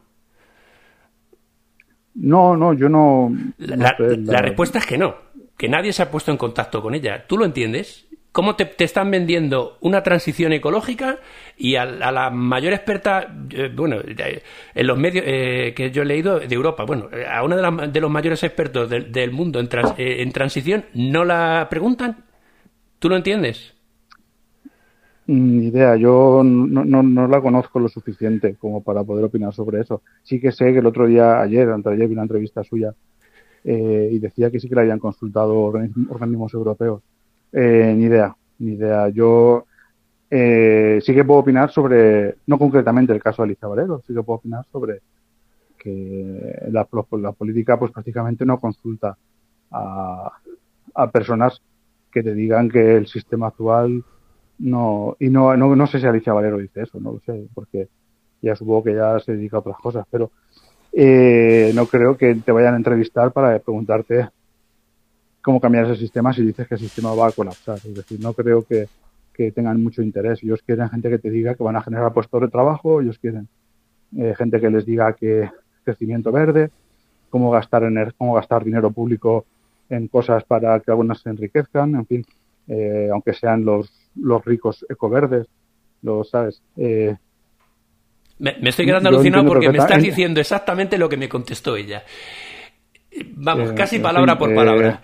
No, no, yo no... La, no sé, la... la respuesta es que no, que nadie se ha puesto en contacto con ella. ¿Tú lo entiendes? ¿Cómo te, te están vendiendo una transición ecológica y a, a la mayor experta, eh, bueno, eh, en los medios eh, que yo he leído de Europa, bueno, a una de, la, de los mayores expertos de, del mundo en, trans, eh, en transición, no la preguntan? ¿Tú lo entiendes? Ni idea, yo no, no, no la conozco lo suficiente como para poder opinar sobre eso. Sí que sé que el otro día, ayer, anteayer, vi una entrevista suya eh, y decía que sí que le habían consultado organismos, organismos europeos. Eh, ni idea, ni idea. Yo eh, sí que puedo opinar sobre, no concretamente el caso de Alicia Valero, sí que puedo opinar sobre que la, la política pues prácticamente no consulta a, a personas que te digan que el sistema actual no, y no, no, no sé si Alicia Valero dice eso, no lo sé, porque ya supongo que ya se dedica a otras cosas, pero eh, no creo que te vayan a entrevistar para preguntarte cómo cambiar ese sistema si dices que el sistema va a colapsar. Es decir, no creo que, que tengan mucho interés. Ellos quieren gente que te diga que van a generar puestos de trabajo, ellos quieren eh, gente que les diga que crecimiento verde, cómo gastar, ener cómo gastar dinero público en cosas para que algunas se enriquezcan, en fin, eh, aunque sean los, los ricos ecoverdes, los, ¿sabes? Eh, me, me estoy quedando alucinado porque me estás diciendo exactamente lo que me contestó ella. Vamos, eh, casi palabra fin, por eh, palabra.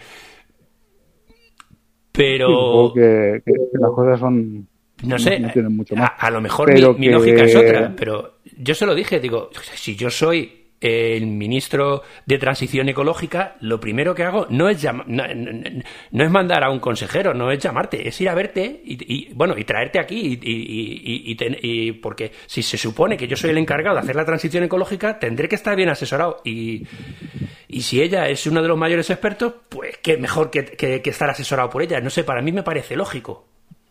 Pero... Sí, supongo que, que, que las cosas son... No sé, no tienen mucho más. A, a lo mejor mi, que... mi lógica es otra, pero yo se lo dije, digo, si yo soy el ministro de Transición Ecológica, lo primero que hago no es llam- no, no, no es mandar a un consejero, no es llamarte, es ir a verte y, y bueno, y traerte aquí y, y, y, y, ten, y porque si se supone que yo soy el encargado de hacer la transición ecológica, tendré que estar bien asesorado y, y si ella es uno de los mayores expertos, pues qué mejor que, que, que estar asesorado por ella. No sé, para mí me parece lógico.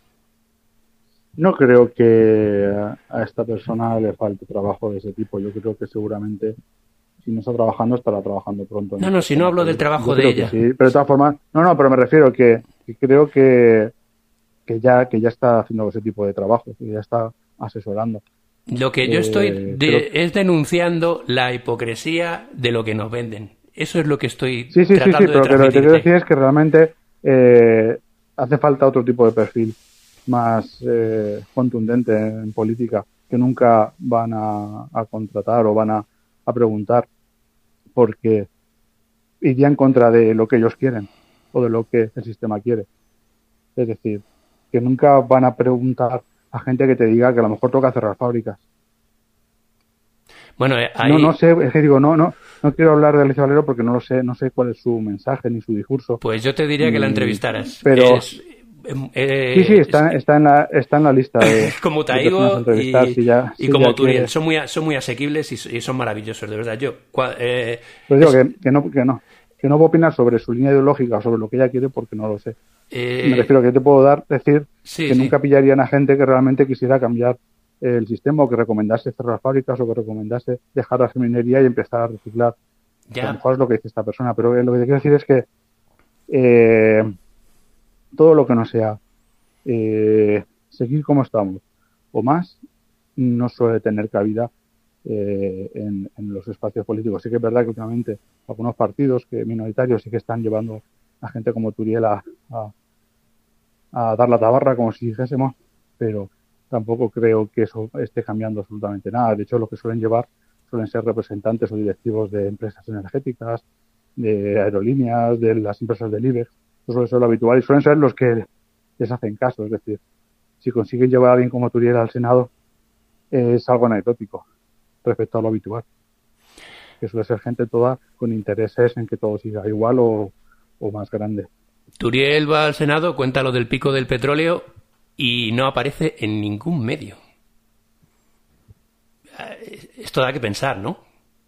No creo que a esta persona le falte trabajo de ese tipo. Yo creo que seguramente si no está trabajando, estará trabajando pronto. No, no, si no hablo del trabajo de ella. Sí, pero de todas formas, no, no, pero me refiero que, que creo que, que ya que ya está haciendo ese tipo de trabajo, que ya está asesorando. Lo que yo estoy eh, de, es denunciando la hipocresía de lo que nos venden. Eso es lo que estoy sí, sí, tratando sí, sí, de pero, pero lo que te quiero decir es que realmente eh, hace falta otro tipo de perfil más eh, contundente en política, que nunca van a, a contratar o van a, a preguntar porque iría en contra de lo que ellos quieren o de lo que el sistema quiere. Es decir, que nunca van a preguntar a gente que te diga que a lo mejor toca cerrar fábricas. Bueno, eh, ahí... no, no sé, es que digo, no, no, no quiero hablar de Alicia Valero porque no lo sé, no sé cuál es su mensaje ni su discurso. Pues yo te diría ni, que la entrevistaras. Pero es... Eh, sí, sí, está, está, en la, está en la lista de, como Taigo y, si ya, y si como Turiel, son muy, son muy asequibles y, y son maravillosos, de verdad. Yo, eh, pues digo es... que, que, no, que no que no puedo opinar sobre su línea ideológica o sobre lo que ella quiere porque no lo sé. Eh... Me refiero a que te puedo dar, decir sí, que sí. nunca pillarían a gente que realmente quisiera cambiar el sistema o que recomendase cerrar fábricas o que recomendase dejar la minería y empezar a reciclar. Ya. A lo mejor es lo que dice esta persona, pero lo que te quiero decir es que eh, todo lo que no sea Eh, seguir como estamos o más no suele tener cabida eh, en, en los espacios políticos. Sí que es verdad que últimamente algunos partidos que minoritarios sí que están llevando a gente como Turiel a, a, a dar la tabarra, como si dijésemos, pero tampoco creo que eso esté cambiando absolutamente nada. De hecho, lo que suelen llevar suelen ser representantes o directivos de empresas energéticas, de aerolíneas, de las empresas del IBEX. Eso suele ser lo habitual y suelen ser los que les hacen caso. Es decir, si consiguen llevar a alguien como Turiel al Senado, eh, es algo anecdótico respecto a lo habitual. Que suele ser gente toda con intereses en que todo siga igual o, o más grande. Turiel va al Senado, cuenta lo del pico del petróleo y no aparece en ningún medio. Esto da que pensar, ¿no?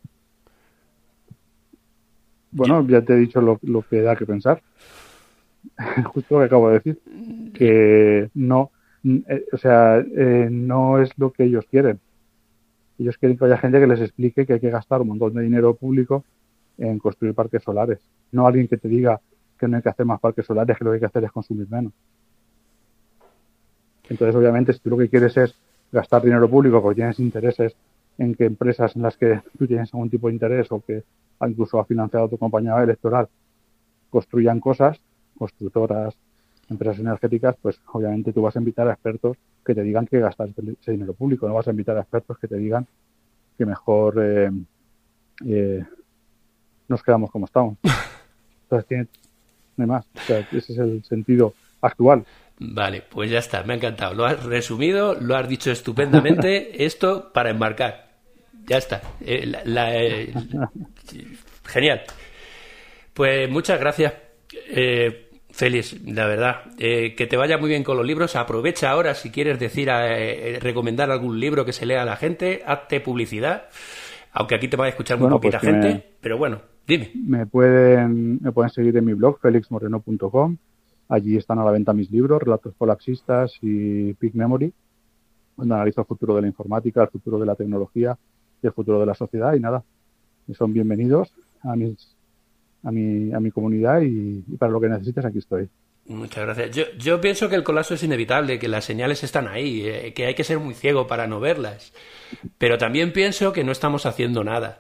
Bueno, ya te he dicho lo, lo que da que pensar. Justo lo que acabo de decir. Que no, eh, o sea, eh, no es lo que ellos quieren. Ellos quieren que haya gente que les explique que hay que gastar un montón de dinero público en construir parques solares. No alguien que te diga que no hay que hacer más parques solares, que lo que hay que hacer es consumir menos. Entonces, obviamente, si tú lo que quieres es gastar dinero público porque tienes intereses en que empresas en las que tú tienes algún tipo de interés o que incluso ha financiado tu compañía electoral construyan cosas, constructoras, empresas energéticas, pues obviamente tú vas a invitar a expertos que te digan que gastar ese dinero público, no vas a invitar a expertos que te digan que mejor eh, eh, nos quedamos como estamos. Entonces, tiene, no hay más. O sea, ese es el sentido actual. Vale, pues ya está, me ha encantado. Lo has resumido, lo has dicho estupendamente. Esto para enmarcar. Ya está. Eh, la, la, eh, genial. Pues muchas gracias, eh, Félix, la verdad. Eh, que te vaya muy bien con los libros. Aprovecha ahora si quieres decir, eh, recomendar algún libro que se lea a la gente. Hazte publicidad. Aunque aquí te va a escuchar muy bueno, poquita pues gente. Me, pero bueno, dime. Me pueden, me pueden seguir en mi blog, felix moreno punto com. Allí están a la venta mis libros, Relatos Colapsistas y Peak Memory, donde analizo el futuro de la informática, el futuro de la tecnología y el futuro de la sociedad. Y nada, son bienvenidos a, mis, a, mi, a mi comunidad y, y para lo que necesites aquí estoy. Muchas gracias. Yo, yo pienso que el colapso es inevitable, que las señales están ahí, eh, que hay que ser muy ciego para no verlas. Pero también pienso que no estamos haciendo nada.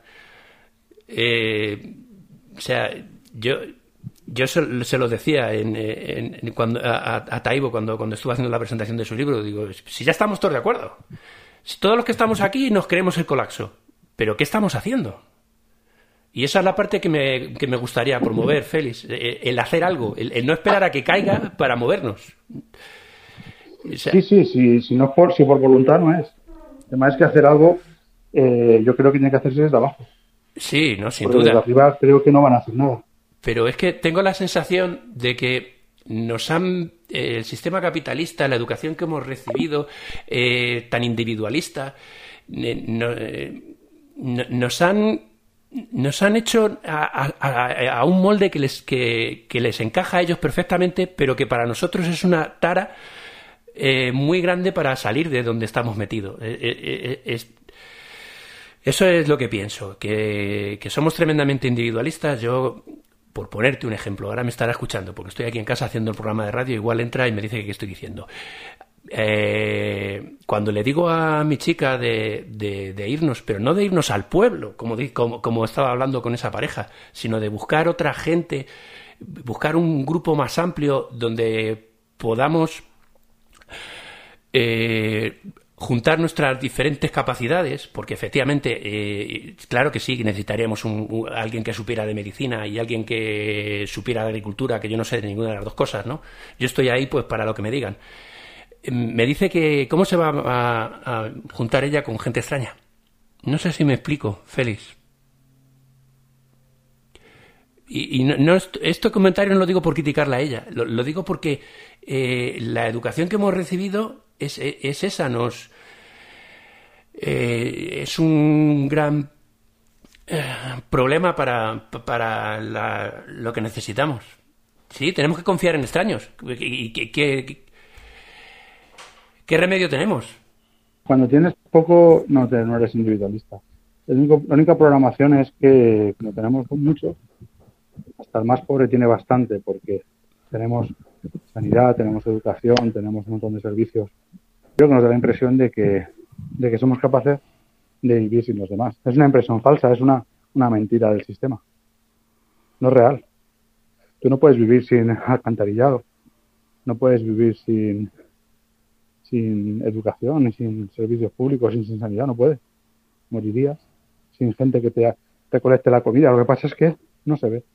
Eh, o sea, yo... Yo se, se lo decía en, en, en cuando, a, a Taibo cuando, cuando estuve haciendo la presentación de su libro. Digo, si ya estamos todos de acuerdo. Si todos los que estamos aquí nos creemos el colapso. ¿Pero qué estamos haciendo? Y esa es la parte que me, que me gustaría promover, Félix. El hacer algo, el, el no esperar a que caiga para movernos. O sea, sí, sí, sí, si, no por, si por voluntad no es. Además es que hacer algo, eh, yo creo que tiene que hacerse desde abajo. Sí, no, sin Porque duda. Desde arriba creo que no van a hacer nada. Pero es que tengo la sensación de que nos han eh, el sistema capitalista, la educación que hemos recibido, eh, tan individualista, eh, no, eh, no, nos han nos han hecho a, a, a un molde que les que, que les encaja a ellos perfectamente, pero que para nosotros es una tara eh, muy grande para salir de donde estamos metidos. Eh, eh, es, eso es lo que pienso, que, que somos tremendamente individualistas. Yo, por ponerte un ejemplo, ahora me estará escuchando porque estoy aquí en casa haciendo el programa de radio, igual entra y me dice que qué estoy diciendo. Eh, cuando le digo a mi chica de, de, de irnos, pero no de irnos al pueblo, como, como, como estaba hablando con esa pareja, sino de buscar otra gente, buscar un grupo más amplio donde podamos eh, juntar nuestras diferentes capacidades, porque efectivamente, eh, claro que sí, necesitaríamos un, un, alguien que supiera de medicina y alguien que supiera de agricultura, que yo no sé de ninguna de las dos cosas, ¿no? Yo estoy ahí pues para lo que me digan. Me dice que cómo se va a, a juntar ella con gente extraña. No sé si me explico, Félix. Y, y no, no, este comentario no lo digo por criticarla a ella, lo, lo digo porque eh, la educación que hemos recibido es, es esa, nos eh, es un gran eh, problema para, para la, lo que necesitamos. Sí, tenemos que confiar en extraños. Y que, que, ¿Qué remedio tenemos? Cuando tienes poco, no, te, no eres individualista. El único, la única programación es que, como tenemos mucho, hasta el más pobre tiene bastante, porque tenemos sanidad, tenemos educación, tenemos un montón de servicios. Creo que nos da la impresión de que, de que somos capaces de vivir sin los demás. Es una impresión falsa, es una, una mentira del sistema. No es real. Tú no puedes vivir sin alcantarillado, no puedes vivir sin... sin educación, sin servicios públicos, sin, sin sanidad, no puedes. Morirías sin gente que te recolecte la comida. Lo que pasa es que no se ve.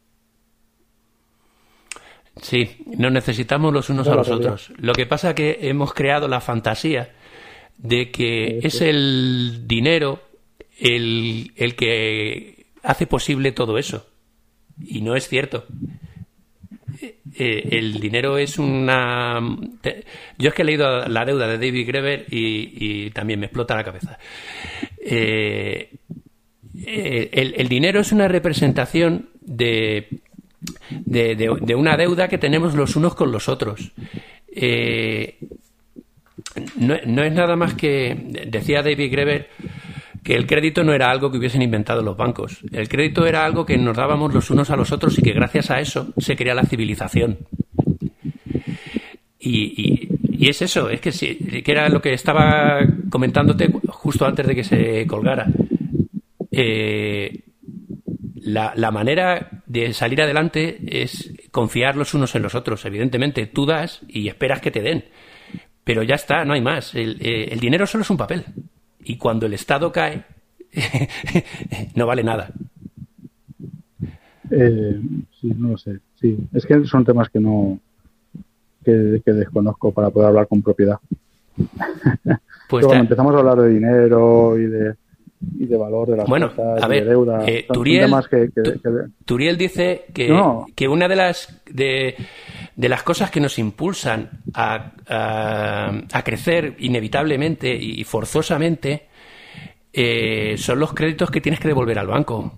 Sí, nos necesitamos los unos a los otros. Lo que pasa es que hemos creado la fantasía de que es el dinero el, el que hace posible todo eso. Y no es cierto. Eh, el dinero es una... Yo es que he leído La deuda de David Graeber y, y también me explota la cabeza. Eh, el, el dinero es una representación de, de, de, de una deuda que tenemos los unos con los otros. Eh, no, no es nada más que... Decía David Graeber que el crédito no era algo que hubiesen inventado los bancos. El crédito era algo que nos dábamos los unos a los otros y que gracias a eso se crea la civilización. Y, y, y es eso, es que, sí, que era lo que estaba comentándote justo antes de que se colgara. Eh, la, la manera de salir adelante es confiar los unos en los otros. Evidentemente, tú das y esperas que te den. Pero ya está, no hay más. El, eh, el dinero solo es un papel. Y cuando el Estado cae, no vale nada. Eh, sí, no lo sé. Sí, es que son temas que no que, que desconozco para poder hablar con propiedad. Pues cuando empezamos a hablar de dinero y de y de valor de las bueno, cosas, a ver, de deuda, eh, son, Turiel, son temas que, que, tu, que... Turiel dice que, no. que una de las de, de las cosas que nos impulsan a, a, a crecer inevitablemente y forzosamente eh, son los créditos que tienes que devolver al banco.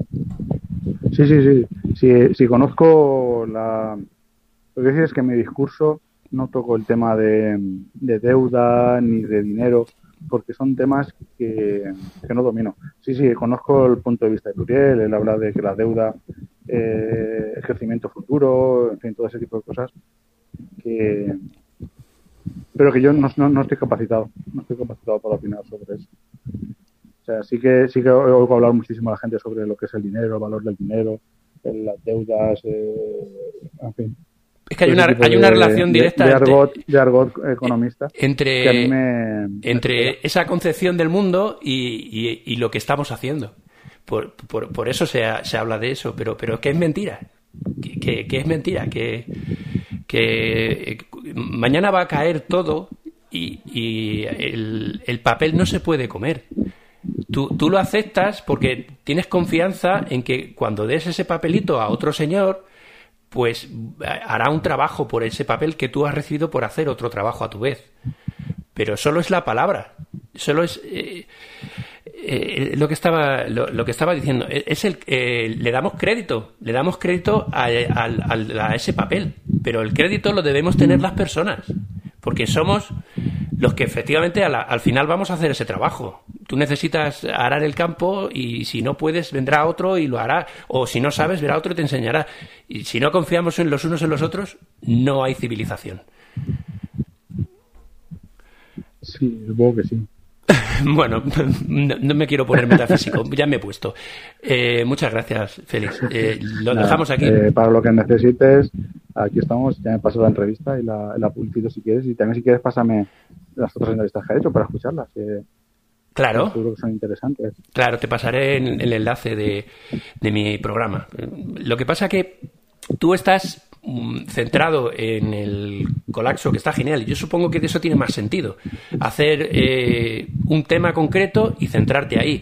Sí, sí, sí. Si, si conozco la... Lo que decir es que en mi discurso no toco el tema de, de deuda ni de dinero, porque son temas que, que no domino. Sí, sí, conozco el punto de vista de Turiel, él habla de que la deuda, eh, el crecimiento futuro, en fin, todo ese tipo de cosas, que, pero que yo no, no, no estoy capacitado, no estoy capacitado para opinar sobre eso. O sea, sí que sí que oigo hablar muchísimo a la gente sobre lo que es el dinero, el valor del dinero, las deudas, eh, en fin. Es que hay una, hay una de, relación directa de, de argot, entre, de argot economista entre, que a mí me, entre me esa concepción del mundo y, y, y lo que estamos haciendo. Por, por, por eso se, ha, se habla de eso, pero, pero que es mentira. Que, que, que es mentira. Que, que mañana va a caer todo y, y el, el papel no se puede comer. Tú, tú lo aceptas porque tienes confianza en que cuando des ese papelito a otro señor, pues hará un trabajo por ese papel que tú has recibido por hacer otro trabajo a tu vez. Pero solo es la palabra, solo es eh, eh, lo que estaba lo, lo que estaba diciendo. Es el eh, le damos crédito, le damos crédito a, a, a, a ese papel, pero el crédito lo debemos tener las personas, porque somos los que efectivamente a la, al final vamos a hacer ese trabajo. Tú necesitas arar el campo y si no puedes vendrá otro y lo hará, o si no sabes verá otro y te enseñará. Y si no confiamos en los unos en los otros, no hay civilización. Sí, supongo que sí. Bueno, no, no me quiero poner metafísico, ya me he puesto. Eh, muchas gracias, Félix. Eh, lo Nada, dejamos aquí. Eh, para lo que necesites, aquí estamos. Ya me paso la entrevista y la, la publicito si quieres. Y también si quieres pásame las otras entrevistas que he hecho para escucharlas. Eh, claro. Seguro que son interesantes. Claro, te pasaré el, el enlace de, de mi programa. Lo que pasa que tú estás centrado en el colapso, que está genial. Yo supongo que eso tiene más sentido. Hacer eh, un tema concreto y centrarte ahí.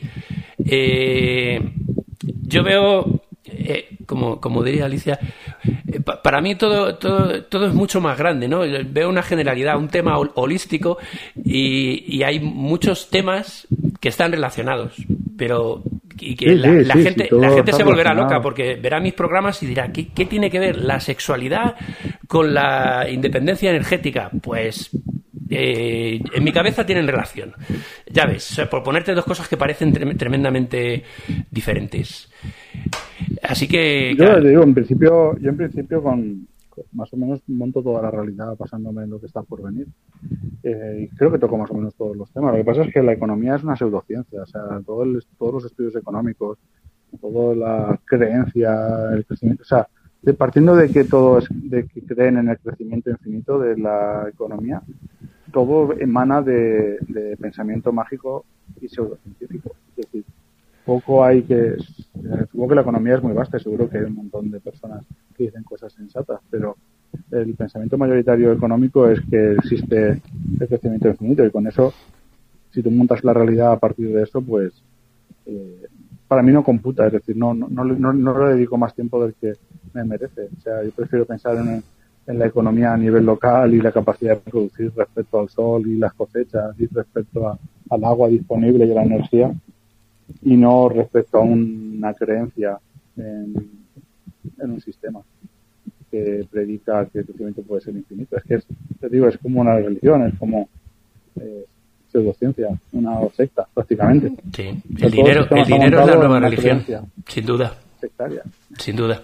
Eh, yo veo, eh, como, como diría Alicia, eh, pa, para mí todo, todo, todo es mucho más grande, ¿no? Veo una generalidad, un tema holístico y, y hay muchos temas que están relacionados, pero y que sí, la, sí, la sí, gente, sí, la gente se volverá relacionado. loca porque verá mis programas y dirá, ¿qué, ¿qué tiene que ver la sexualidad con la independencia energética? Pues eh, en mi cabeza tienen relación. Ya ves, por ponerte dos cosas que parecen tre- tremendamente diferentes. Así que... Yo claro. te digo, en principio, yo en principio con, con más o menos monto toda la realidad basándome en lo que está por venir. Eh, y creo que toco más o menos todos los temas. Lo que pasa es que la economía es una pseudociencia. O sea, todo el, todos los estudios económicos, toda la creencia, el crecimiento, o sea, de, partiendo de que todos de que creen en el crecimiento infinito de la economía, todo emana de, de pensamiento mágico y pseudocientífico. Es decir, poco hay que... Supongo que la economía es muy vasta y seguro que hay un montón de personas que dicen cosas sensatas, pero el pensamiento mayoritario económico es que existe el crecimiento infinito y con eso, si tú montas la realidad a partir de eso, pues eh, para mí no computa, es decir, no, no, no, no, no le dedico más tiempo del que me merece. O sea, yo prefiero pensar en, en la economía a nivel local y la capacidad de producir respecto al sol y las cosechas y respecto a, al agua disponible y a la energía y no respecto a una creencia en, en un sistema que predica que el crecimiento puede ser infinito. Es que, es, te digo, es como una religión, es como eh, pseudociencia, una secta, prácticamente. Sí, el dinero, el dinero es la nueva religión, sin duda. Sectaria. Sin duda.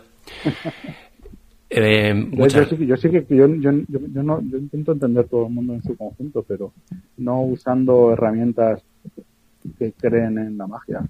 eh, Entonces, yo sí, yo sí que yo, yo, yo, yo, no, yo intento entender todo el mundo en su conjunto, pero no usando herramientas que creen en la magia.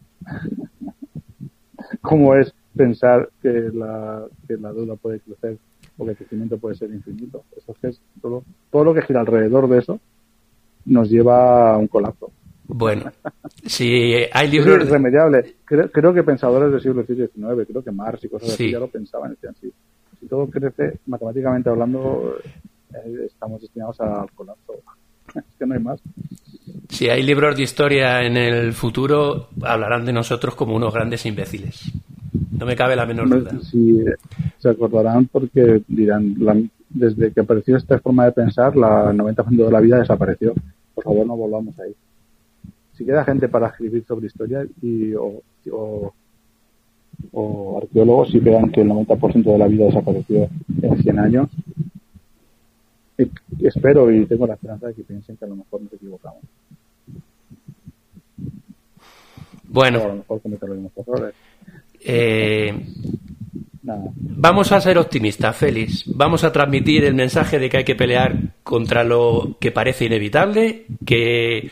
Como es pensar que la, que la deuda puede crecer o que el crecimiento puede ser infinito. Eso es que es todo, todo lo que gira alrededor de eso nos lleva a un colapso. Bueno, si hay libros... Es irremediable. Creo, creo que pensadores del siglo diecinueve, creo que Marx y cosas sí. así ya lo pensaban. Decían, sí, si todo crece, matemáticamente hablando, eh, estamos destinados al colapso. Es que no hay más. Si hay libros de historia en el futuro, hablarán de nosotros como unos grandes imbéciles. No me cabe la menor duda. Sí, se acordarán porque dirán, la, desde que apareció esta forma de pensar, la, el noventa por ciento de la vida desapareció. Por favor, no volvamos ahí. Si queda gente para escribir sobre historia y o, o, o arqueólogos, si vean que el noventa por ciento de la vida desapareció en cien años, y, y espero y tengo la esperanza de que piensen que a lo mejor nos equivocamos. Bueno. O a lo mejor cometer los mismos errores. Eh, vamos a ser optimistas, Félix. Vamos a transmitir el mensaje de que hay que pelear contra lo que parece inevitable, que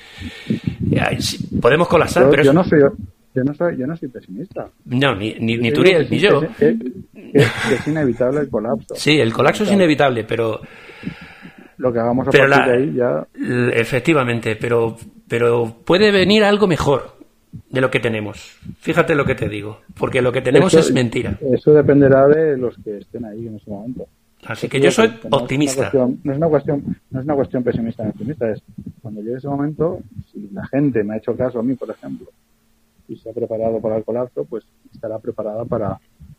podemos colapsar, yo, pero yo es... no soy yo no soy yo no soy pesimista. No, ni, ni, ni yo Turiel, ni yo. Es, es, es, es inevitable el colapso. Sí, el colapso es inevitable, pero lo que hagamos a pero partir la, de ahí ya... Efectivamente, pero pero puede venir algo mejor de lo que tenemos. Fíjate lo que te digo, porque lo que tenemos eso, es mentira. Eso dependerá de los que estén ahí en ese momento. Así que yo soy no optimista. Es cuestión, no es una cuestión, no es una cuestión pesimista ni optimista, es cuando llegue ese momento, si la gente me ha hecho caso a mí, por ejemplo, y se ha preparado para el colapso, pues estará preparada para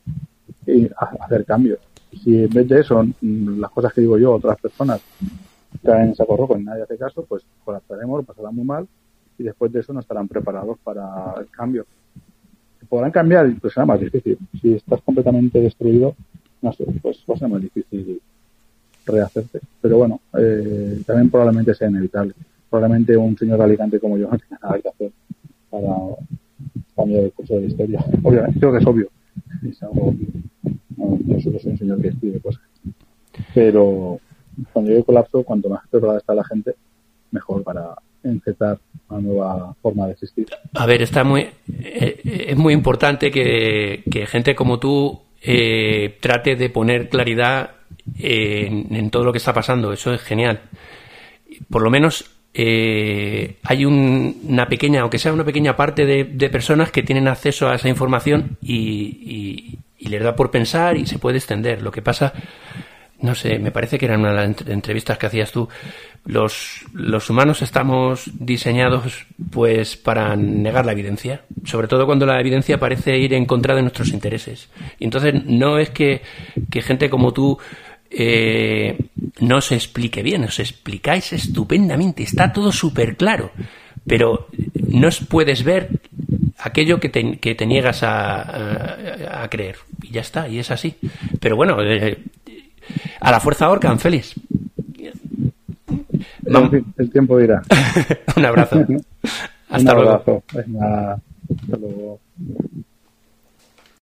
hacer cambios. Si en vez de eso, las cosas que digo yo, otras personas caen en saco rojo y nadie hace caso, pues colapsaremos, lo pasará muy mal y después de eso no estarán preparados para el cambio. Podrán cambiar, pues será más difícil. Si estás completamente destruido, no sé, pues va a ser más difícil rehacerte. Pero bueno, eh, también probablemente sea inevitable. Probablemente un señor de Alicante como yo no tenga nada que hacer para cambiar el curso de la historia. Obviamente, creo que es obvio. Es algo obvio. No, yo solo soy un señor que escribe cosas. Pero cuando llegue el colapso, cuanto más preparada está la gente, mejor para empezar una nueva forma de existir. A ver, está muy eh, es muy importante que, que gente como tú eh, trate de poner claridad en, en todo lo que está pasando. Eso es genial. Por lo menos eh, hay un, una pequeña, aunque sea una pequeña parte de, de personas que tienen acceso a esa información y, y, y les da por pensar y se puede extender. Lo que pasa, no sé, me parece que eran una de las entrevistas que hacías tú. Los, los humanos estamos diseñados pues para negar la evidencia, sobre todo cuando la evidencia parece ir en contra de nuestros intereses. Y entonces no es que, que gente como tú eh, no se explique bien, os explicáis estupendamente, está todo súper claro, pero no puedes ver aquello que te, que te niegas a, a, a creer. Y ya está, y es así. Pero bueno, eh, a la fuerza ahorcan, Félix. En fin, el tiempo dirá. Un abrazo. Hasta Un abrazo. luego. Venga.